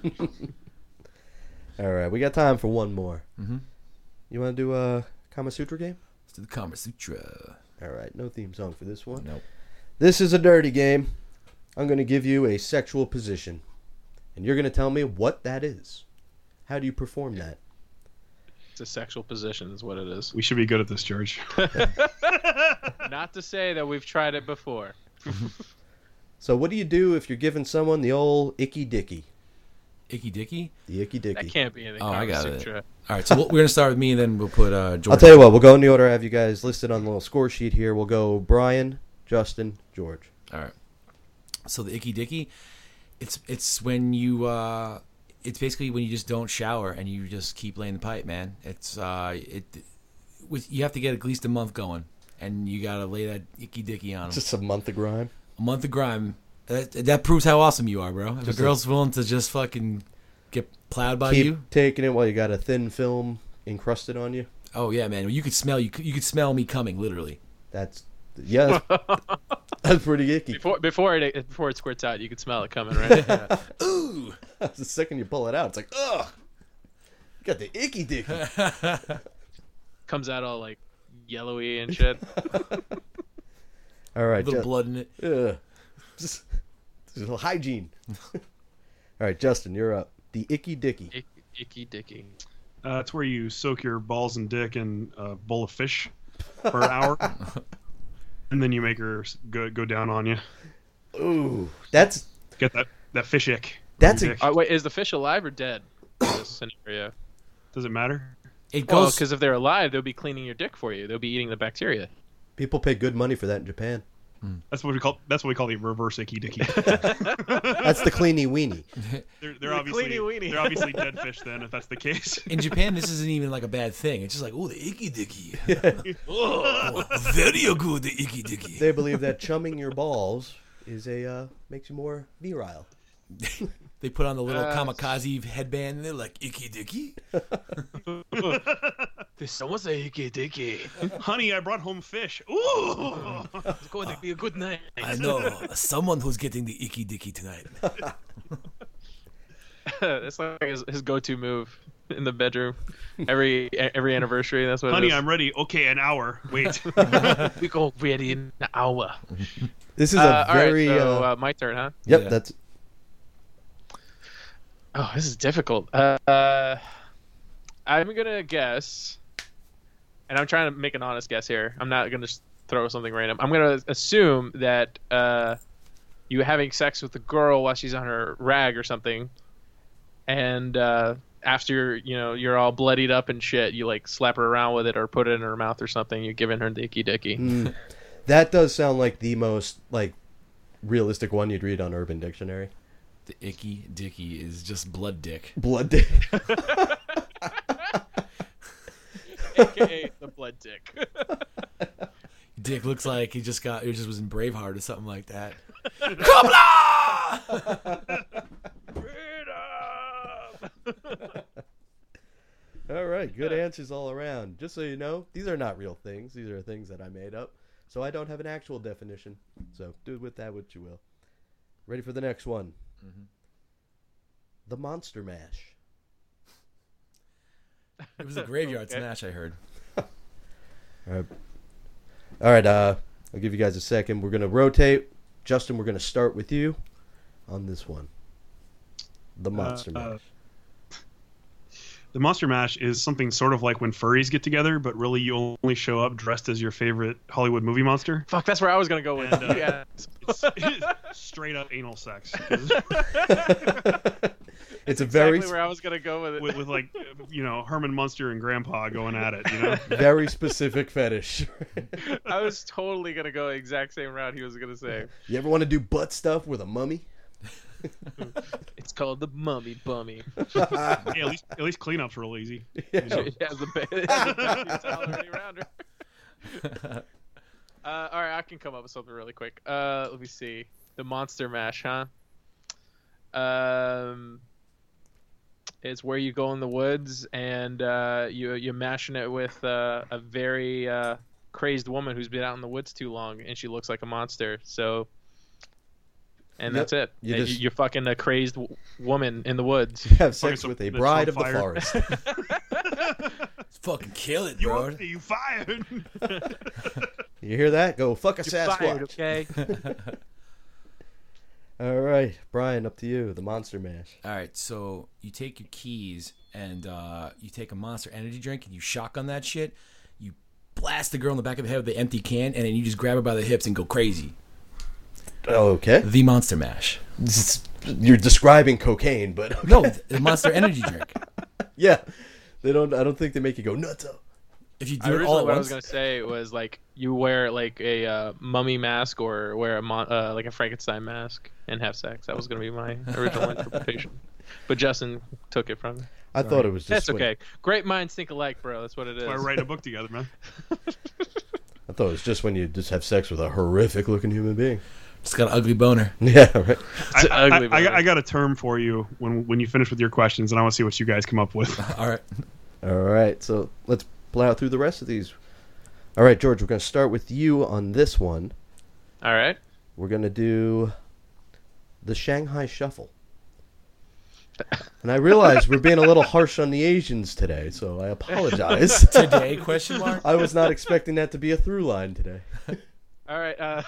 All right, we got time for one more. Mhm. You want to do a Kama Sutra game? Let's do the Kama Sutra. All right, no theme song for this one. Nope. This is a dirty game. I'm going to give you a sexual position, and you're going to tell me what that is. How do you perform that? It's a sexual position, is what it is. We should be good at this, George. Not to say that we've tried it before. So what do you do if you're giving someone the old icky dicky? Icky Dicky? The icky That dicky. can't be in the Oh, I Kama got it. Sutra. All right, so we'll, we're going to start with me, and then we'll put uh, George. I'll tell you what, we'll go in the order I have you guys listed on the little score sheet here. We'll go Brian, Justin, George. All right. So the Icky Dicky, it's it's when you uh, it's basically when you just don't shower and you just keep laying the pipe, man. It's uh, it with you have to get at least a month going, and you gotta lay that Icky Dicky on them. Just a month of grime. A month of grime. That, that proves how awesome you are, bro. If Just a girl's willing to just fucking get plowed by Keep you, taking it while you got a thin film encrusted on you. oh yeah, man. You could smell you could, you could smell me coming, literally. That's yeah. That's, that's pretty icky. Before before it before it squirts out, you can smell it coming, right? Ooh. the second you pull it out, it's like, ugh, you got the icky dicky. Comes out all like yellowy and shit. All right, little Ju- blood in it. Ugh. Just, just a little hygiene. All right, Justin, you're up. The icky dicky. Icky, icky dicky. Uh, it's where you soak your balls and dick in a bowl of fish for an hour, and then you make her go go down on you. Ooh, that's Get that that fish ick. on That's your a- dick. Uh, wait, is the fish alive or dead in this scenario? Does it matter? It Well, goes. because if they're alive, they'll be cleaning your dick for you. They'll be eating the bacteria. people pay good money for that in Japan. That's what we call that's what we call the reverse icky dicky. That's the cleany weenie. They're, they're The obviously cleany weenie. they're obviously dead fish then, if that's the case. in Japan, this isn't even like a bad thing. It's just like, oh, the icky dicky. Oh, very good, the icky dicky. They believe that chumming your balls is a uh, makes you more virile. They put on the little Uh, kamikaze headband, and they're like, icky dicky. There's someone say icky dicky. Honey, I brought home fish. Ooh. It's going to be a good night. I know someone who's getting the icky dicky tonight. That's like his, his go-to move in the bedroom. Every every anniversary, that's what Honey, it is. I'm ready. Okay, an hour. Wait. we go ready in an hour. This is Uh, a very. all right, so uh, uh, my turn, huh? yep, yeah. that's Oh, this is difficult. Uh, uh, I'm gonna guess, and I'm trying to make an honest guess here. I'm not gonna just throw something random. I'm gonna assume that uh, you having sex with a girl while she's on her rag or something, and uh, after you know you're all bloodied up and shit, you like slap her around with it or put it in her mouth or something. You're giving her the icky dicky. mm, that does sound like the most like realistic one you'd read on Urban Dictionary. The icky dicky is just blood dick. Blood dick. A K A the blood dick. Dick looks like he just got, he just was in Braveheart or something like that. Kabla! All right, good answers all around. Just so you know, these are not real things. These are things that I made up. So I don't have an actual definition. So do with that what you will. Ready for the next one? Mm-hmm. The Monster Mash. It was a graveyard Okay. smash, I heard. All right. All right, uh, I'll give you guys a second. We're going to rotate. Justin, we're going to start with you on this one. The Monster Uh, uh, Mash. The Monster Mash is something sort of like when furries get together, but really you only show up dressed as your favorite Hollywood movie monster. Fuck, that's where I was gonna go with. And, uh, Yeah. It's, it's straight up anal sex. It's a very, exactly where I was gonna go with it. with, with like, you know, Herman Munster and Grandpa going at it, you know? very specific fetish. I was totally gonna go the exact same route he was gonna say. You ever want to do butt stuff with a mummy? It's called the mummy bummy. Hey, at least at least cleanup's real easy. Yeah. It has the ba- it has the baby towel already around her. Uh, all right, I can come up with something really quick. Uh, let me see. The Monster Mash, huh? Um, it's where you go in the woods and uh, you you're mashing it with uh, a very uh, crazed woman who's been out in the woods too long, and she looks like a monster. So, and Yep. that's it. You And just- You're fucking a crazed w- woman in the woods. Have sex some- with a that's bride on of the fire. forest. Fucking kill it, You bro. okay, you fired. You hear that? Go fuck a You're fired, Sasquatch. okay? All right, Brian, up to you. The Monster Mash. All right, so you take your keys and uh, you take a Monster Energy drink and you shotgun that shit. You blast the girl in the back of the head with the empty can, and then you just grab her by the hips and go crazy. Okay. The Monster Mash. This is- You're describing cocaine, but okay. No, the Monster Energy drink. Yeah, they don't. I don't think they make you go nuts. If you do it Originally, all at what I once, was gonna say was like you wear like a uh, mummy mask or wear a mon- uh, like a Frankenstein mask and have sex. That was gonna be my original interpretation, but Justin took it from me. I thought it was just. That's when- okay. Great minds think alike, bro. That's what it is. Why writing a book together, man? I thought it was just when you just have sex with a horrific looking human being. just got an ugly boner. Yeah, right. It's an I, ugly I, I, boner. I got a term for you when when you finish with your questions, and I want to see what you guys come up with. All right. All right, so let's plow through the rest of these. All right, George, we're going to start with you on this one. All right. We're going to do the Shanghai Shuffle. And I realize we're being a little harsh on the Asians today, so I apologize. Today? Question mark. I was not expecting that to be a through line today. All right. Uh...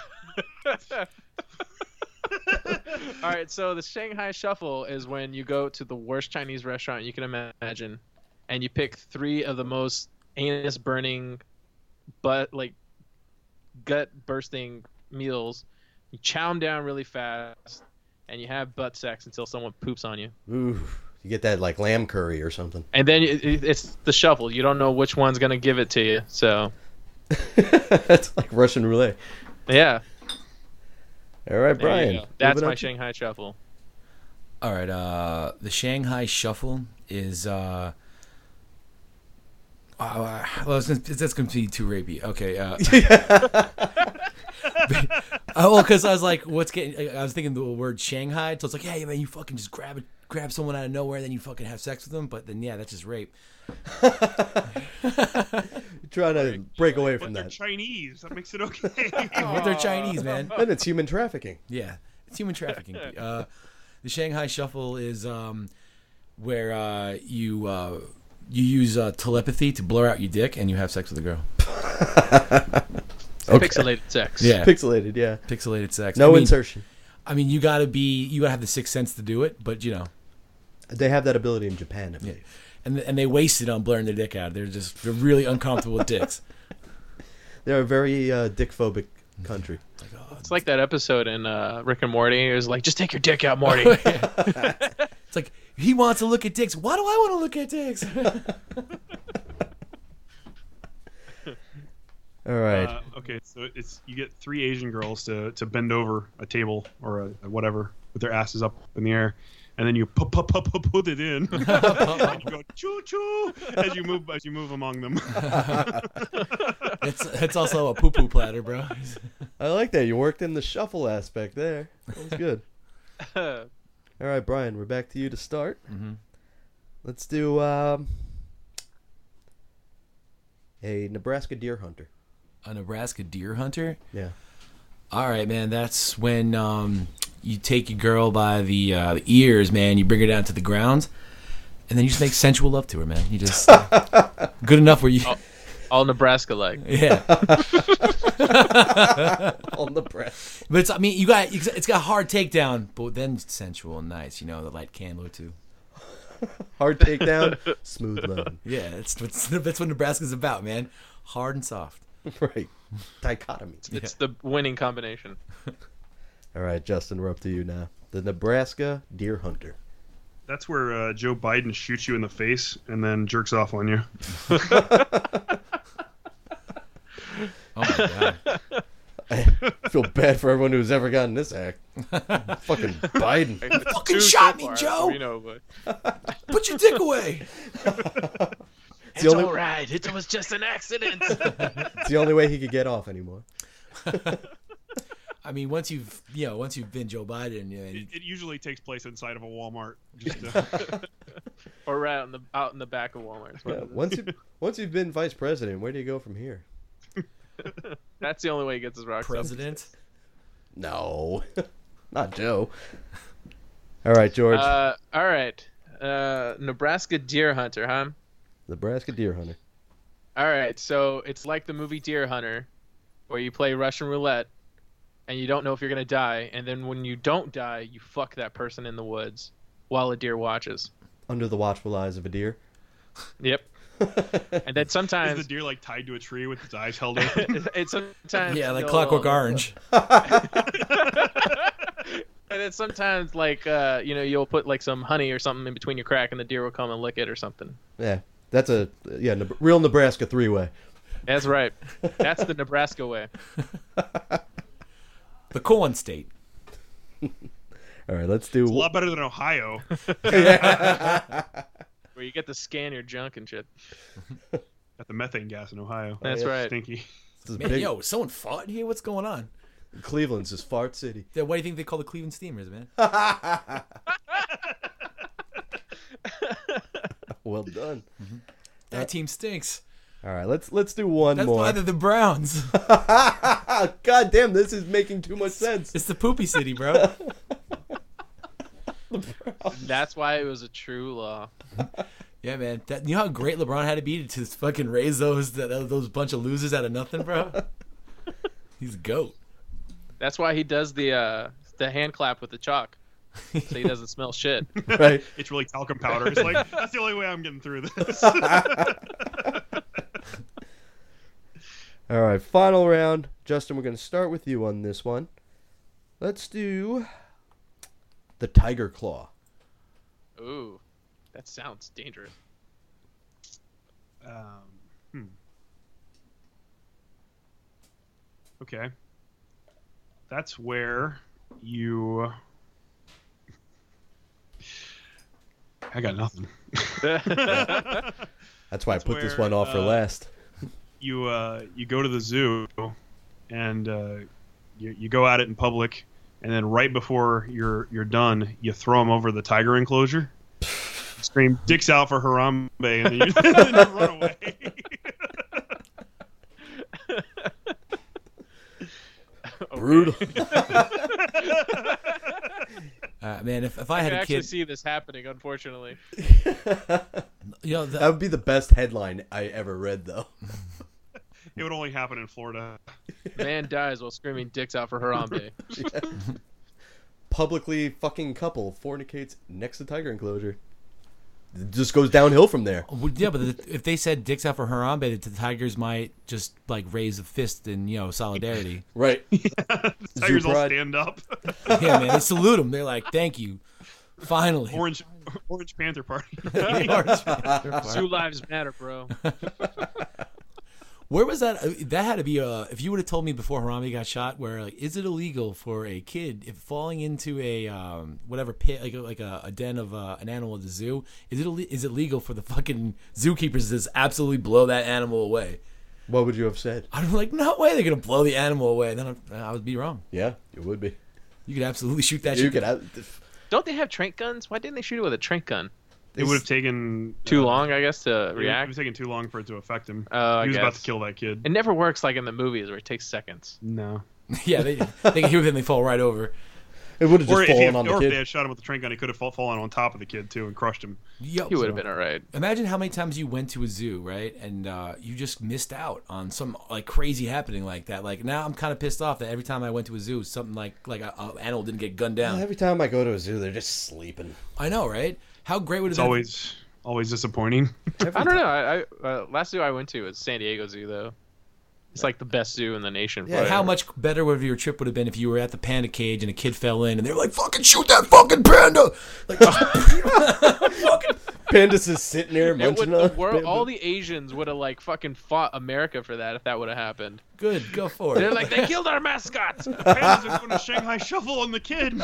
All right. So the Shanghai Shuffle is when you go to the worst Chinese restaurant you can imagine, and you pick three of the most anus-burning, but like gut-bursting meals. You chow them down really fast, and you have butt sex until someone poops on you. Ooh, you get that like lamb curry or something. And then it, it, it's the shuffle. You don't know which one's gonna give it to you. So That's like Russian roulette. yeah. All right, There you Brian. go. That's moving my on to- Shanghai Shuffle. All right. Uh, the Shanghai Shuffle is. Uh, uh, well, it's gonna, that's going to be too rapey. Okay. Uh, oh, well, because I was like, what's getting? I was thinking the word Shanghai, so it's like, yeah, man, you fucking just grab it, grab someone out of nowhere, then you fucking have sex with them. But then, yeah, that's just rape. Trying to break away But from they're that. Chinese. That makes it okay. But they're Chinese, man. Then it's human trafficking. Yeah, it's human trafficking. Uh, the Shanghai Shuffle is um, where uh, you uh, you use uh, telepathy to blur out your dick and you have sex with a girl. Okay. Pixelated sex. Yeah, Pixelated, yeah. pixelated sex. No I mean, insertion. I mean, you gotta be, you gotta have the sixth sense to do it. But you know, They have that ability in Japan, I believe. and and they waste it on blurring their dick out. They're just they're really uncomfortable with dicks. They're a very uh, dick-phobic country. It's like that episode in uh, Rick and Morty. It was like, just take your dick out, Morty. It's like he wants to look at dicks. Why do I want to look at dicks? All right. Uh, okay, so it's you get three Asian girls to, to bend over a table or a, a whatever with their asses up in the air, and then you put put put put, put it in. And you go choo choo as you move as you move among them. It's it's also a poo poo platter, bro. I like that. You worked in the shuffle aspect there. That was good. All right, Brian, we're back to you to start. Mm-hmm. Let's do um, a Nebraska deer hunter. A Nebraska deer hunter. Yeah. All right, man. That's when um, you take your girl by the, uh, the ears, man. You bring her down to the ground, and then you just make sensual love to her, man. You just good enough where you, all, all Nebraska like. yeah. On the breath. But it's, I mean, you got it's got a hard takedown, but then it's sensual and nice. You know, the light candle or two. Hard takedown, smooth loving. Yeah, that's that's that's what Nebraska's about, man. Hard and soft. Right. Dichotomy. It's the winning combination. All right, Justin, we're up to you now. The Nebraska deer hunter. That's where uh, Joe Biden shoots you in the face and then jerks off on you. Oh my god. I feel bad for everyone who's ever gotten this act. Fucking Biden. fucking Two shot so me, far, Joe! You know, but Put your dick away. It's the, only, right. It was just an accident. it's the only way he could get off anymore. I mean, once you've you know once you've been Joe Biden, you know, It, it usually takes place inside of a Walmart. Just to, Or right out in the out in the back of Walmart. That's what Yeah, it is. once you once you've been vice president, where do you go from here? That's the only way he gets his rocks up. president. No, not Joe. All right, George. Uh, all right. Uh, Nebraska deer hunter, huh? Nebraska deer hunter. All right. So it's like the movie Deer Hunter, where you play Russian roulette, and you don't know if you're gonna die, and then when you don't die, you fuck that person in the woods while a deer watches. Under the watchful eyes of a deer. Yep. And then is sometimes the deer like tied to a tree with its eyes held open? it's sometimes Yeah, like they'll- Clockwork Orange. And then sometimes like uh, you know you'll put like some honey or something in between your crack, and the deer will come and lick it or something. Yeah, that's a yeah ne- real Nebraska three way. That's right. That's the Nebraska way. The corn state. All right, let's do. It's a lot better than Ohio. Where you get to scan your junk and shit. Got the methane gas in Ohio. That's yeah. right. Stinky. This is Man, big. yo, someone fought in here. What's going on? Cleveland's is fart city. Yeah, why do you think they call the Cleveland Steamers, man? Well done. That team stinks. All right, let's let's do one That's more. why they're the Browns. God damn, this is making too much sense. It's the poopy city, bro. That's why it was a true law. Yeah, man. That, you know how great LeBron had to be to fucking raise those that, those bunch of losers out of nothing, bro? He's a goat. That's why he does the uh, the hand clap with the chalk, so he doesn't smell shit. Right. It's really talcum powder. It's like, that's the only way I'm getting through this. All right, final round. Justin, we're going to start with you on this one. Let's do the Tiger Claw. Ooh, that sounds dangerous. Um, hmm. Okay. That's where you. I got nothing. That's why That's I put this where, one off for uh, last. You uh, you go to the zoo, and uh, you you go at it in public, and then right before you're you're done, you throw them over the tiger enclosure. Scream "Dicks out for Harambe," and then you, and then you run away. Brutal. Uh, man, if, if I I had can a actually kid, see this happening, unfortunately. you know, the, That would be the best headline I ever read, though. It would only happen in Florida. Man dies while screaming "Dicks out for Harambe." Publicly fucking couple fornicates next to tiger enclosure. It just goes downhill from there. Well, yeah, but the, if they said dicks out for Harambe, the Tigers might just like raise a fist in, you know, solidarity. Right. The tigers all pride. stand up. Yeah, man, they salute them. They're like, "Thank you, finally." Orange Orange Panther Party. Zoo lives matter, bro. Where was that? uh, That had to be. Uh, if you would have told me before Harambe got shot, where like, is it illegal for a kid if falling into a um, whatever pit, like a, like a, a den of uh, an animal at the zoo? Is it ille- is it legal for the fucking zookeepers to just absolutely blow that animal away? What would you have said? I'm like, no way, they're gonna blow the animal away. And then I, I would be wrong. Yeah, it would be. You could absolutely shoot that. You shit. could have. Don't they have trank guns? Why didn't they shoot it with a trank gun? It would have taken Too uh, long, I guess, to It would react. have taken too long for it to affect him. Oh, I he was about guess. to kill that kid. It never works like in the movies where it takes seconds. No. Yeah, they they can hear them. They fall right over. It would have Or just if, he, fallen on the or if kid. they had shot him with the train gun, he could have fall, fallen on top of the kid too and crushed him. Yo, He would have been all right. Imagine how many times you went to a zoo, right, and uh, you just missed out on some like crazy happening like that. Like now, I'm kind of pissed off that every time I went to a zoo, something like like an animal didn't get gunned down. Every time I go to a zoo, they're just sleeping. I know, right? How great would it It's have been? always always disappointing. Every I don't time. know. I, I uh, last zoo I went to was San Diego Zoo, though. It's like the best zoo in the nation. Yeah, But forever. how much better would your trip would have been if you were at the panda cage and a kid fell in and they were like, "Fucking shoot that fucking panda!" Like, fucking Pandas is sitting there It would, munching the on. world, all the Asians would have like fucking fought America for that if that would have happened. good, go for They're it. like, they killed our mascots. Pandas are doing a Shanghai shuffle on the kid.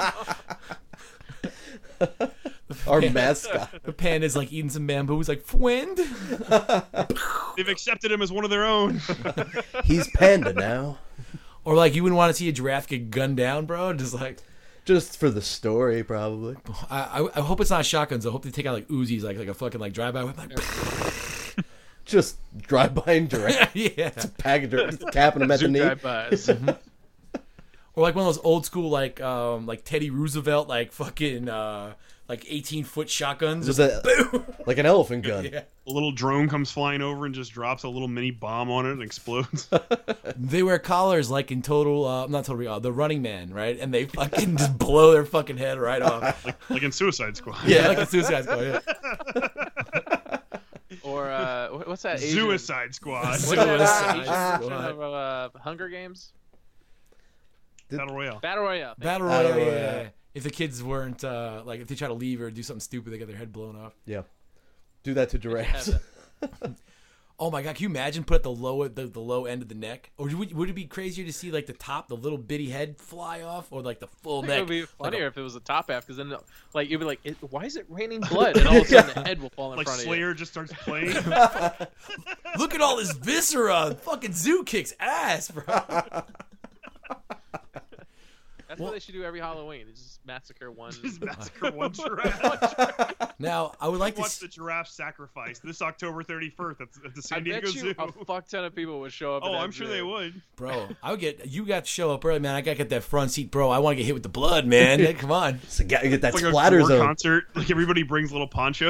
Our mascot. The panda's like eating some bamboo. He's like, "Friend." They've accepted him as one of their own. He's panda now. Or like you wouldn't want to see a giraffe get gunned down, bro. Just like. Just for the story, probably. I, I I hope it's not shotguns. I hope they take out like Uzis, like like a fucking like drive-by whip. Like, Just drive by and direct. yeah. Package, capping them at the Zoo knee. drive-bys. Or like one of those old school like um like Teddy Roosevelt like fucking uh like eighteen foot shotguns. Was Just that boom. like an elephant gun? Yeah. A little drone comes flying over and just drops a little mini bomb on it and explodes. They wear collars like in Total, uh, not Total, uh, the Running Man, right? And they fucking just blow their fucking head right off. like, like in Suicide Squad. Yeah, like a Suicide Squad. Yeah. Or uh, what- what's that? Asian, Suicide Squad. What's that uh, Suicide Asian version Squad. of uh, Hunger Games? Battle Royale. Battle Royale. Thank Battle Battle Royale. Yeah, Royale. yeah, yeah. If the kids weren't uh, like, if they try to leave or do something stupid, they get their head blown off. Yeah. Do that to you. giraffes. Have Oh my god, can you imagine put at the low the, the low end of the neck? Or would, would it be crazier to see like the top, the little bitty head fly off, or like the full I think it neck? would be like funnier a- if it was the top half, because then, like, you'd be like, it, "Why is it raining blood?" And all of a sudden, the head will fall in Like front Slayer just starts playing. Look at all this viscera. Fucking zoo kicks ass, bro. of you. That's what they should do every Halloween. They just massacre one. Just massacre one giraffe. Now, I would like to watch s- the giraffe sacrifice this October thirty-first at, at the I San Diego bet you Zoo. a fuck ton of people would show up. Oh, in that I'm sure zoo. they would. Bro, I would get you got to show up early, man. I gotta get that front seat, bro. I want to get hit with the blood, man. Come on. So you gotta get that It's like splatter a gore zone. concert. Like everybody brings little ponchos.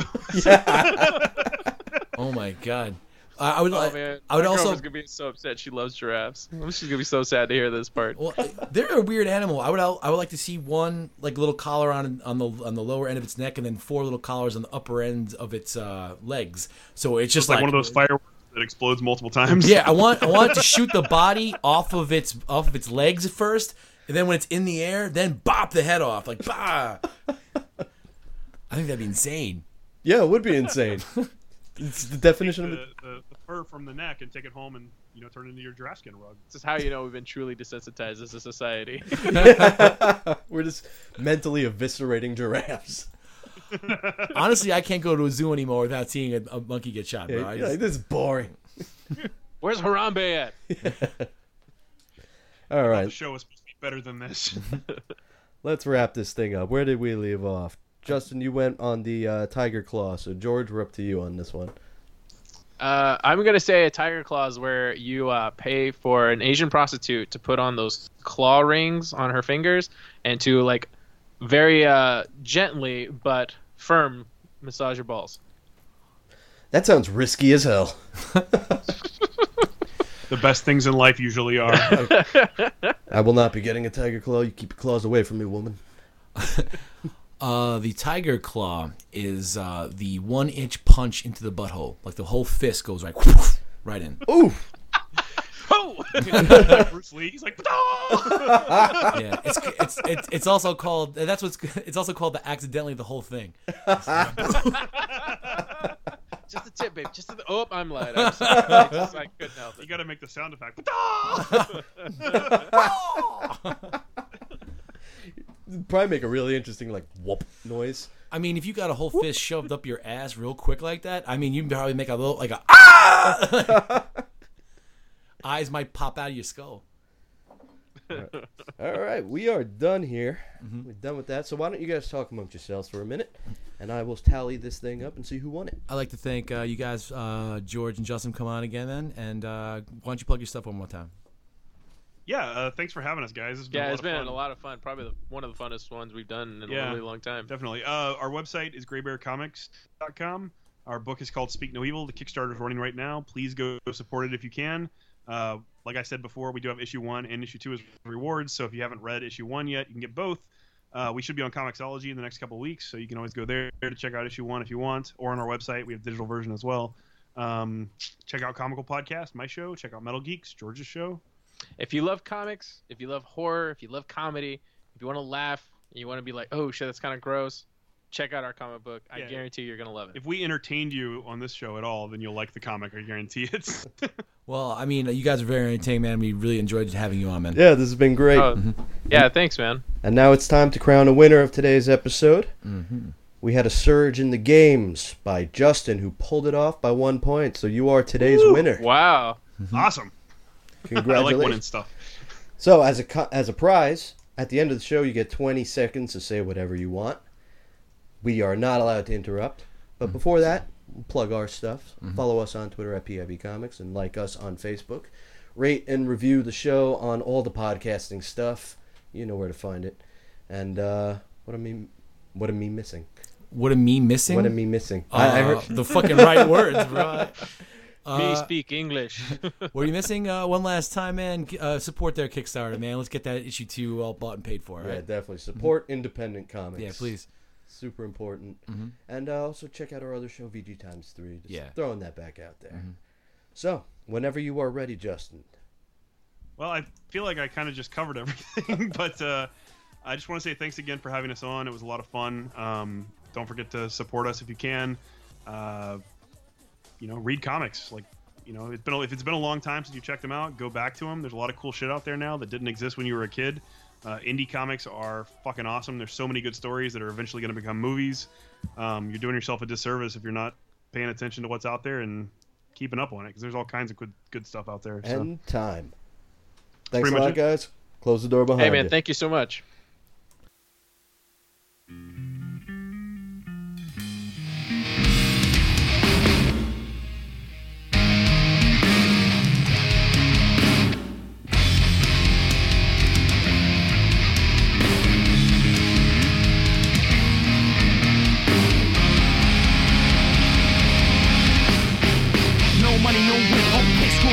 Oh my god. Uh, I would. Oh like man, I would my also. girlfriend's gonna be so upset. She loves giraffes. She's gonna be so sad to hear this part. Well, they're a weird animal. I would. I would like to see one like little collar on on the on the lower end of its neck, and then four little collars on the upper end of its uh, legs. So it's just It's like, one of those fireworks that explodes multiple times. Yeah, I want. I want it to shoot the body off of its off of its legs at first, and then when it's in the air, then bop the head off. Like bah. I think that'd be insane. Yeah, it would be insane. It's the definition of the, it. the, the fur from the neck and take it home and you know turn it into your giraffe skin rug. This is how you know we've been truly desensitized as a society. We're just mentally eviscerating giraffes. Honestly, I can't go to a zoo anymore without seeing a, a monkey get shot, bro. Yeah, I you're just- like, this is boring. Where's Harambe at? All The right, show is supposed to be better than this. let's wrap this thing up. Where did we leave off? Justin, you went on the uh, Tiger Claw, so George, we're up to you on this one. Uh, I'm gonna say a tiger claw is where you uh, pay for an Asian prostitute to put on those claw rings on her fingers and to like very uh, gently but firm massage your balls. That sounds risky as hell. The best things in life usually are. I will not be getting a Tiger Claw. You keep your claws away from me, woman. Uh, the tiger claw is uh, the one inch punch into the butthole. Like the whole fist goes right, right in. Ooh! Oh! Like Bruce Lee, he's like, Yeah, it's it's it's it's also called. That's what's. It's also called the accidentally the whole thing. Just the tip, babe. Just the. Oh, I'm light. I'm sorry. I, just, I couldn't help you it. got to make the sound effect. Probably make a really interesting, like, whoop noise. I mean, if you got a whole fist shoved up your ass real quick like that, I mean, you can probably make a little like a ah. Eyes might pop out of your skull. All right, we are done here. Mm-hmm. We're done with that. So why don't you guys talk amongst yourselves for a minute, and I will tally this thing up and see who won it. I'd like to thank uh, you guys, uh, George and Justin, come on again then, and uh, why don't you plug your stuff one more time? Yeah, uh, thanks for having us, guys. It's been Yeah, a lot it's of been fun. a lot of fun. Probably the, one of the funnest ones we've done in Yeah. a really long time. Definitely. Uh, our website is gray bear comics dot com. Our book is called Speak No Evil. The Kickstarter is running right now. Please go support it if you can. Uh, like I said before, we do have issue one and issue two as rewards. So if you haven't read issue one yet, you can get both. Uh, we should be on Comixology in the next couple of weeks, so you can always go there to check out issue one if you want, or on our website. We have a digital version as well. Um, check out Comical Podcast, my show. Check out Metal Geeks, George's show. If you love comics, if you love horror, if you love comedy, if you want to laugh, and you want to be like, oh shit, that's kind of gross, check out our comic book. I Yeah. guarantee you're gonna love it. If we entertained you on this show at all, then you'll like the comic. I guarantee it. Well, I mean, you guys are very entertaining, man. We really enjoyed having you on, man. Yeah, this has been great. Oh, yeah, thanks, man. And now it's time to crown a winner of today's episode. Mm-hmm. We had a surge in the games by Justin, who pulled it off by one point. So you are today's Woo! winner. Wow. Awesome. I like Congratulations. winning stuff. So as a co- as a prize, at the end of the show, you get twenty seconds to say whatever you want. We are not allowed to interrupt. But before that, we'll plug our stuff. Follow us on Twitter at P I B Comics and like us on Facebook. Rate and review the show on all the podcasting stuff. You know where to find it. And uh, what am I, what am I missing? What am me missing? What am I missing? Uh, I, I heard. the fucking right words, bro. Uh, Me speak English. What are you missing? Uh, one last time, man. Uh, support their Kickstarter, man. Let's get that issue two all bought and paid for. Yeah, Right? definitely support independent comics. Yeah, please. Super important. Mhm. And uh, also check out our other show, V G Times Three. Just Yeah. throwing that back out there. Mhm. So, whenever you are ready, Justin. Well, I feel like I kind of just covered everything, but uh, I just want to say thanks again for having us on. It was a lot of fun. Um, don't forget to support us if you can. Uh, you know, read comics. Like, you know, it's been a, if it's been a long time since you checked them out, go back to them. There's a lot of cool shit out there now that didn't exist when you were a kid. Uh, indie comics are fucking awesome. There's so many good stories that are eventually going to become movies. Um, you're doing yourself a disservice if you're not paying attention to what's out there and keeping up on it, because there's all kinds of good good stuff out there. So. And time. Thanks pretty a much lot, it. guys. Close the door behind Hey, man, you. thank you so much.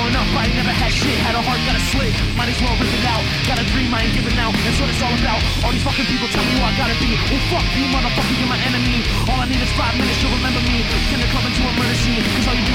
growing up, I ain't never had shit. Had a heart, got a slit. Might as well rip it out. Got a dream, I ain't giving out. That's what it's all about. All these fucking people tell me who I gotta be. Well, fuck you, motherfucker, you're my enemy. All I need is five minutes, you'll remember me. Can the club into a murder scene? Cause all you do